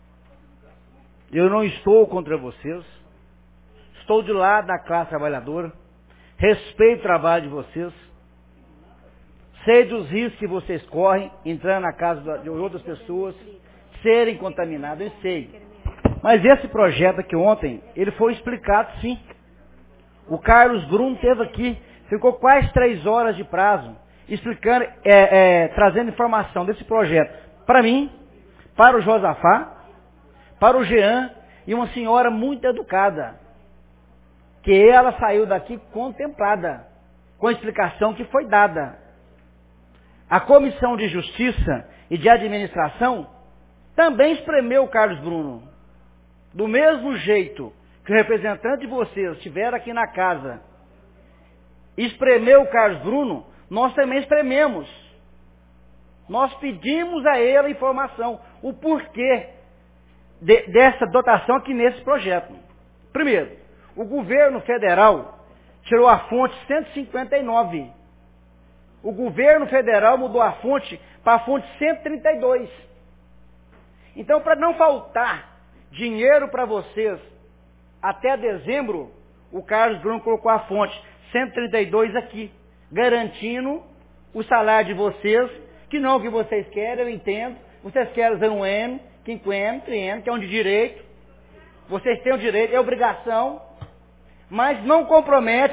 Eu não estou contra vocês. Estou de lado da classe trabalhadora. Respeito o trabalho de vocês. Sei dos riscos que vocês correm, entrando na casa de outras pessoas, serem contaminados, eu sei. Mas esse projeto aqui ontem, ele foi explicado sim. O Carlos Bruno esteve aqui, ficou quase 3 horas de prazo, explicando, trazendo informação desse projeto para mim, para o Josafá, para o Jean e uma senhora muito educada, que ela saiu daqui contemplada, com a explicação que foi dada. A Comissão de Justiça e de Administração também espremeu o Carlos Bruno. Do mesmo jeito que o representante de vocês estiver aqui na casa, espremeu o Carlos Bruno, nós também esprememos. Nós pedimos a ele a informação, o porquê dessa dotação aqui nesse projeto. Primeiro, o governo federal tirou a fonte 159. O governo federal mudou a fonte para a fonte 132. Então, para não faltar dinheiro para vocês até dezembro, o Carlos Bruno colocou a fonte 132 aqui, garantindo o salário de vocês, que não é o que vocês querem, eu entendo. Vocês querem usar um M, 50, 30, que é um de direito. Vocês têm o direito, é obrigação, mas não compromete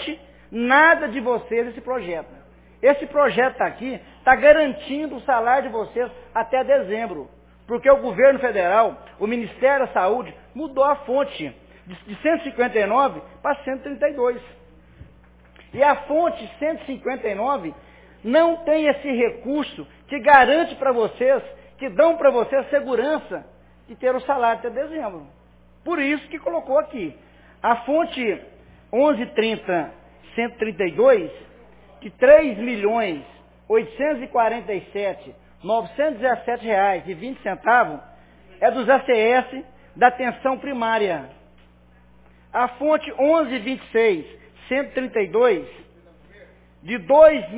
nada de vocês esse projeto. Esse projeto aqui está garantindo o salário de vocês até dezembro. Porque o governo federal, o Ministério da Saúde, mudou a fonte de 159 para 132. E a fonte 159 não tem esse recurso que garante para vocês, que dão para vocês segurança de ter o salário até dezembro. Por isso que colocou aqui. A fonte 1130, 132, de R$ 3.847.917,20 é dos ACS da atenção primária. A fonte 1126, 132, de R$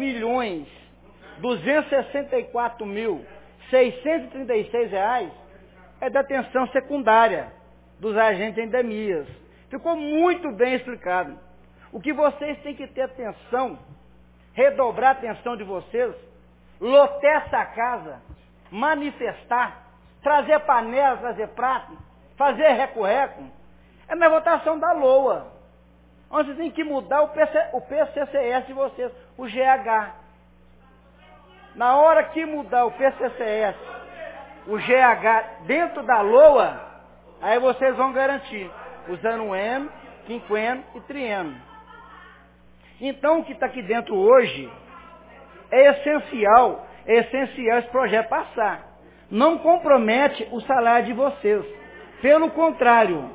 2.264.636 é da atenção secundária dos agentes de endemias. Ficou muito bem explicado. O que vocês têm que ter atenção, redobrar a atenção de vocês, lotar essa casa, manifestar, trazer panela, trazer prato, fazer reco-reco, é na votação da LOA. Onde vocês têm que mudar o PCCS de vocês, o GH. Na hora que mudar o PCCS, o GH dentro da LOA, aí vocês vão garantir, usando o N, quinquênio e triênio. Então o que está aqui dentro hoje é essencial esse projeto passar. Não compromete o salário de vocês. Pelo contrário,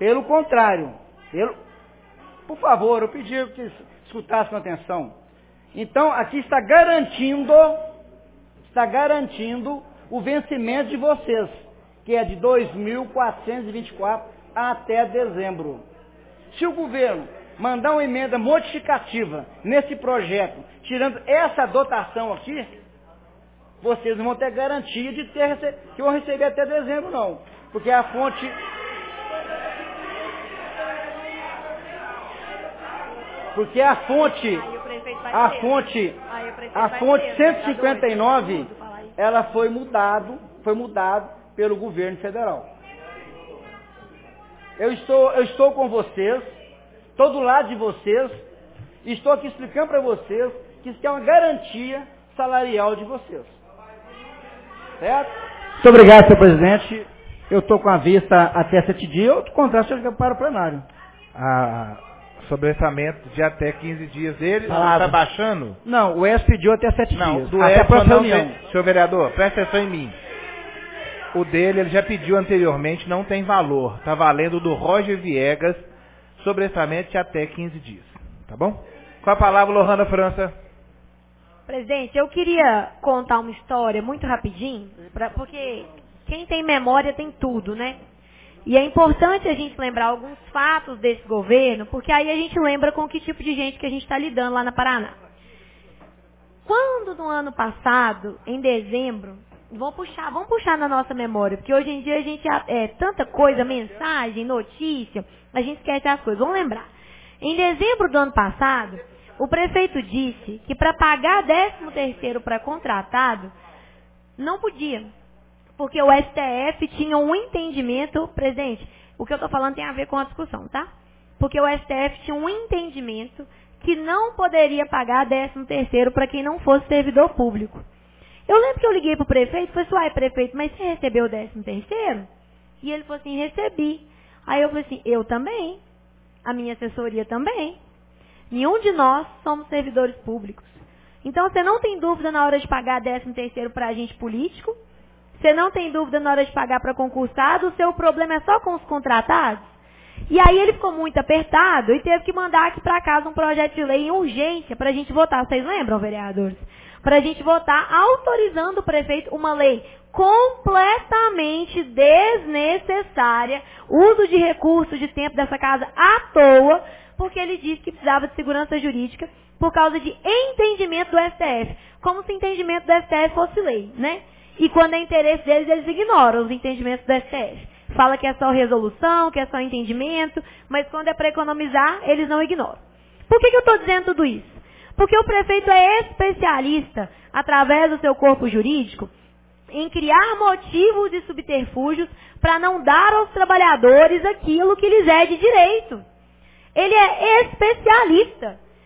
por favor, eu pedi que escutassem com atenção. Então, aqui está garantindo o vencimento de vocês, que é de 2.424 até dezembro. Se o governo mandar uma emenda modificativa nesse projeto, tirando essa dotação aqui, vocês não vão ter garantia de que vão receber até dezembro, não. Porque a fonte 159, ela foi mudado pelo governo federal. Eu estou com vocês, estou do lado de vocês, e estou aqui explicando para vocês que isso é uma garantia salarial de vocês. Certo? Muito obrigado, senhor presidente. Eu estou com a vista até 7 dias, outro contrato eu para o plenário. Sobre orçamento de até 15 dias dele, está baixando? Não, o ES pediu até 7 dias. Não, do até ES a não, reunião. Senhor vereador, presta atenção em mim. O dele, ele já pediu anteriormente, não tem valor. Está valendo do Roger Viegas, sobre orçamento de até 15 dias. Tá bom? Com a palavra, Lohana França. Presidente, eu queria contar uma história muito rapidinho, porque quem tem memória tem tudo, né? E é importante a gente lembrar alguns fatos desse governo, porque aí a gente lembra com que tipo de gente que a gente está lidando lá na Paraná. Quando no ano passado, em dezembro, vamos puxar na nossa memória, porque hoje em dia a gente tanta coisa, mensagem, notícia, a gente esquece as coisas. Vamos lembrar. Em dezembro do ano passado, o prefeito disse que para pagar 13º para contratado, não podia. Porque o STF tinha um entendimento, presidente, o que eu estou falando tem a ver com a discussão, tá? Porque o STF tinha um entendimento que não poderia pagar 13º para quem não fosse servidor público. Eu lembro que eu liguei para o prefeito e falei assim, prefeito, mas você recebeu o 13º? E ele falou assim, recebi. Aí eu falei assim, eu também. A minha assessoria também. Nenhum de nós somos servidores públicos. Então você não tem dúvida na hora de pagar 13º para agente político? Você não tem dúvida na hora de pagar para concursado? O seu problema é só com os contratados? E aí ele ficou muito apertado e teve que mandar aqui para casa um projeto de lei em urgência para a gente votar. Vocês lembram, vereadores? Para a gente votar autorizando o prefeito uma lei completamente desnecessária, uso de recursos de tempo dessa casa à toa, porque ele disse que precisava de segurança jurídica por causa de entendimento do STF. Como se entendimento do STF fosse lei, né? E quando é interesse deles, eles ignoram os entendimentos do STF. Fala que é só resolução, que é só entendimento, mas quando é para economizar, eles não ignoram. Por que eu estou dizendo tudo isso? Porque o prefeito é especialista, através do seu corpo jurídico, em criar motivos e subterfúgios para não dar aos trabalhadores aquilo que lhes é de direito. Ele é especialista.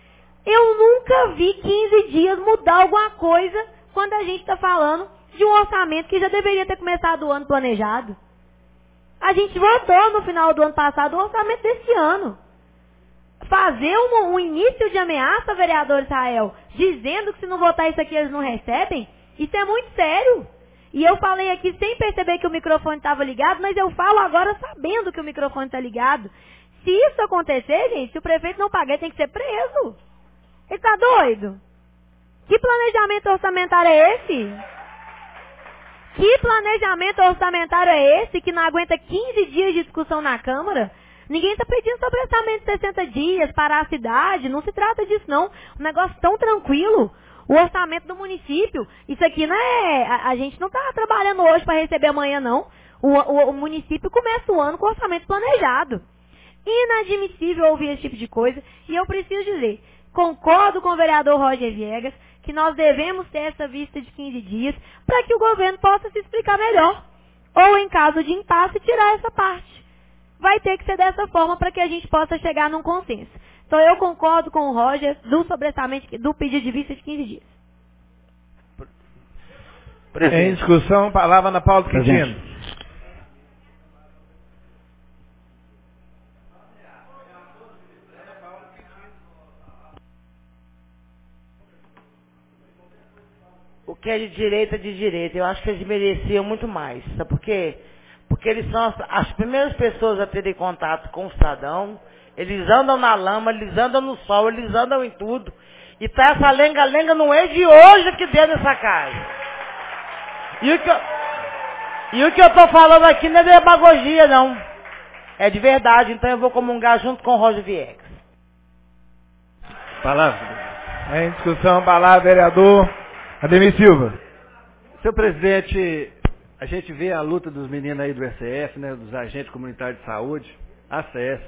Eu nunca vi 15 dias mudar alguma coisa quando a gente está falando de um orçamento que já deveria ter começado o ano planejado. A gente votou no final do ano passado o orçamento desse ano. Fazer um início de ameaça, vereador Israel, dizendo que se não votar isso aqui eles não recebem, isso é muito sério. E eu falei aqui sem perceber que o microfone estava ligado, mas eu falo agora sabendo que o microfone está ligado. Se isso acontecer, gente, se o prefeito não pagar, ele tem que ser preso. Ele está doido? Que planejamento orçamentário é esse? Que planejamento orçamentário é esse que não aguenta 15 dias de discussão na Câmara? Ninguém está pedindo sobre orçamento de 60 dias, parar a cidade, não se trata disso não. Um negócio tão tranquilo. O orçamento do município, isso aqui não é... A gente não está trabalhando hoje para receber amanhã não. O município começa o ano com orçamento planejado. Inadmissível ouvir esse tipo de coisa. E eu preciso dizer, concordo com o vereador Roger Viegas, que nós devemos ter essa vista de 15 dias para que o governo possa se explicar melhor. Ou, em caso de impasse, tirar essa parte. Vai ter que ser dessa forma para que a gente possa chegar num consenso. Então, eu concordo com o Roger do pedido de vista de 15 dias. Em discussão, palavra na Paulo Quintino. O que é de direita, eu acho que eles mereciam muito mais. Sabe por quê? Porque eles são as primeiras pessoas a terem contato com o cidadão. Eles andam na lama, eles andam no sol, eles andam em tudo. E tá essa lenga-lenga não é de hoje aqui dentro dessa casa. E o que eu tô falando aqui não é demagogia, não. É de verdade, então eu vou comungar junto com o Roger Viegas. Palavra. Em discussão, palavra, vereador Ademir Silva. Senhor presidente, a gente vê a luta dos meninos aí do SF, né, dos agentes comunitários de saúde, ACS.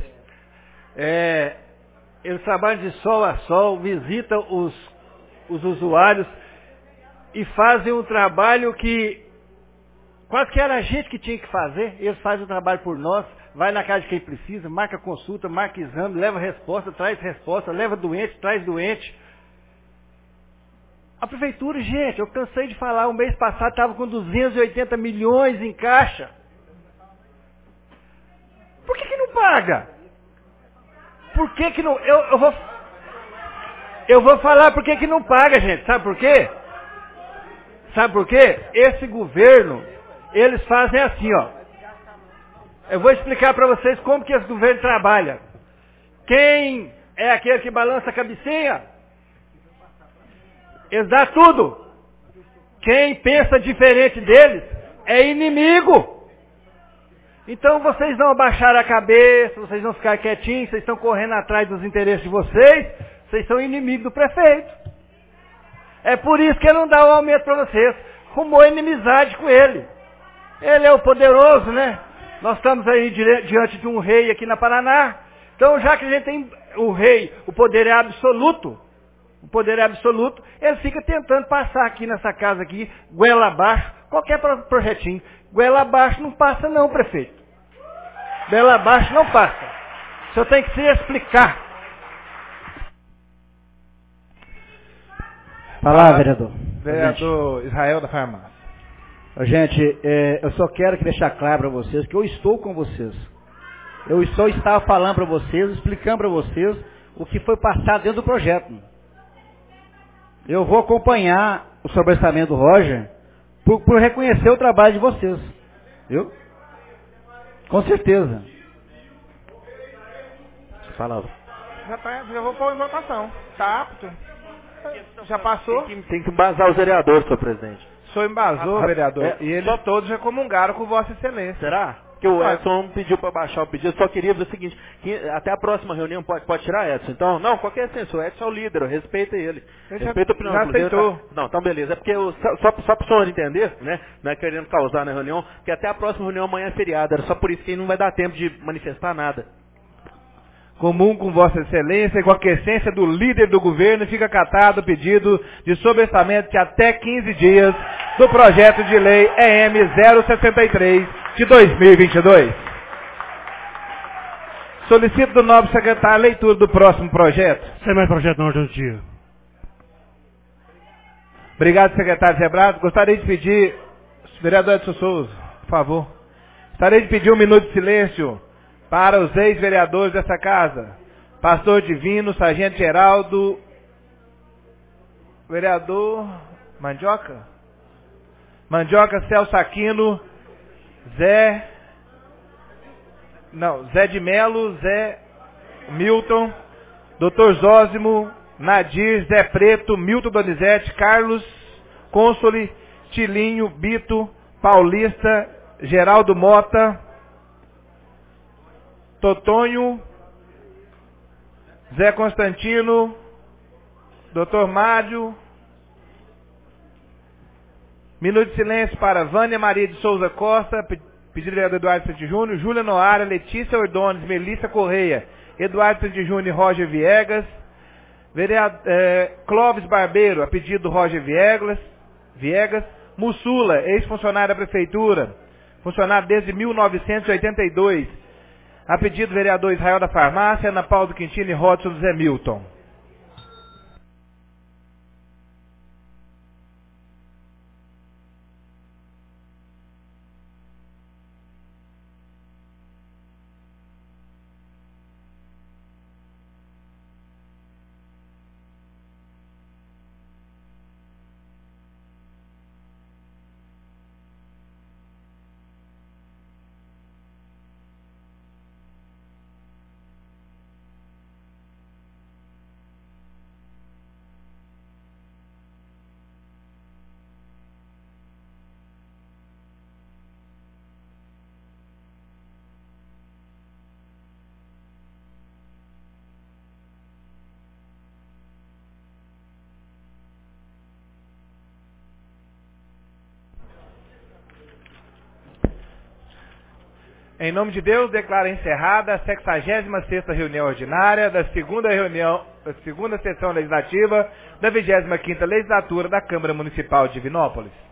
Eles trabalham de sol a sol, visitam os usuários e fazem um trabalho que quase que era a gente que tinha que fazer. Eles fazem o trabalho por nós, vai na casa de quem precisa, marca consulta, marca exame, leva resposta, traz resposta, leva doente, traz doente. A prefeitura, gente, eu cansei de falar, o mês passado estava com 280 milhões em caixa. Por que não paga? Por que não... Eu vou falar por que não paga, gente. Sabe por quê? Sabe por quê? Esse governo, eles fazem assim, ó. Eu vou explicar para vocês como que esse governo trabalha. Quem é aquele que balança a cabecinha? Eles dão tudo. Quem pensa diferente deles é inimigo. Então vocês não abaixaram a cabeça, vocês não ficaram quietinhos, vocês estão correndo atrás dos interesses de vocês são inimigos do prefeito. É por isso que ele não dá o aumento para vocês. Arrumou inimizade com ele. Ele é o poderoso, né? Nós estamos aí diante de um rei aqui na Paraná. Então já que a gente tem o rei, o poder é absoluto, ele fica tentando passar aqui nessa casa aqui, goela abaixo, qualquer projetinho. Goela abaixo não passa não, prefeito. Goela abaixo não passa. O senhor tem que se explicar. Palavra, vereador. Vereador Israel da Farmácia. Gente, eu só quero deixar claro para vocês que eu estou com vocês. Eu só estava falando para vocês, explicando para vocês o que foi passado dentro do projeto. Eu vou acompanhar o sobressamento do Roger por reconhecer o trabalho de vocês. Viu? Com certeza. Palavra. Já vou pôr em votação. Tá apto. Já passou? Tem que embasar os vereadores, senhor presidente. O senhor embasou, vereador, e eles todos já comungaram com Vossa Excelência. Será? Porque o Edson pediu para baixar o pedido, só queria dizer o seguinte, que até a próxima reunião pode tirar Edson. Então, não, qualquer censura, Edson é o líder, respeita ele. Respeita a opinião já aceitou. Tá? Não, então beleza. É porque só para o senhor entender, né? Não é querendo causar na reunião, porque até a próxima reunião amanhã é feriado. Era só por isso que não vai dar tempo de manifestar nada. Comum com Vossa Excelência, com a quiescência do líder do governo, fica acatado o pedido de sobressamento de até 15 dias do projeto de lei EM 063 de 2022. Solicito do nobre secretário a leitura do próximo projeto. Sem mais projeto na ordem do dia. Obrigado, secretário Zebrado. Gostaria de pedir, vereador Edson Souza, por favor. Gostaria de pedir 1 minuto de silêncio para os ex-vereadores dessa casa. Pastor Divino, Sargento Geraldo, vereador Mandioca? Mandioca, Celso Aquino, Zé de Melo, Zé Milton, Dr. Zósimo, Nadir, Zé Preto, Milton Donizete, Carlos, Console, Tilinho, Bito, Paulista, Geraldo Mota, Totonho, Zé Constantino, Dr. Mário. Minuto de silêncio para Vânia Maria de Souza Costa, pedido do vereador Eduardo Santos Júnior, Júlia Noara, Letícia Ordones, Melissa Correia, Eduardo Santos Júnior e Roger Viegas, Clóvis Barbeiro, a pedido do Roger Viegas, Mussula, ex-funcionário da Prefeitura, funcionário desde 1982, a pedido do vereador Israel da Farmácia, Ana Paula do Quintino e Rodson do Zé Milton. Em nome de Deus, declaro encerrada a 66ª reunião ordinária da segunda sessão legislativa da 25ª legislatura da Câmara Municipal de Divinópolis.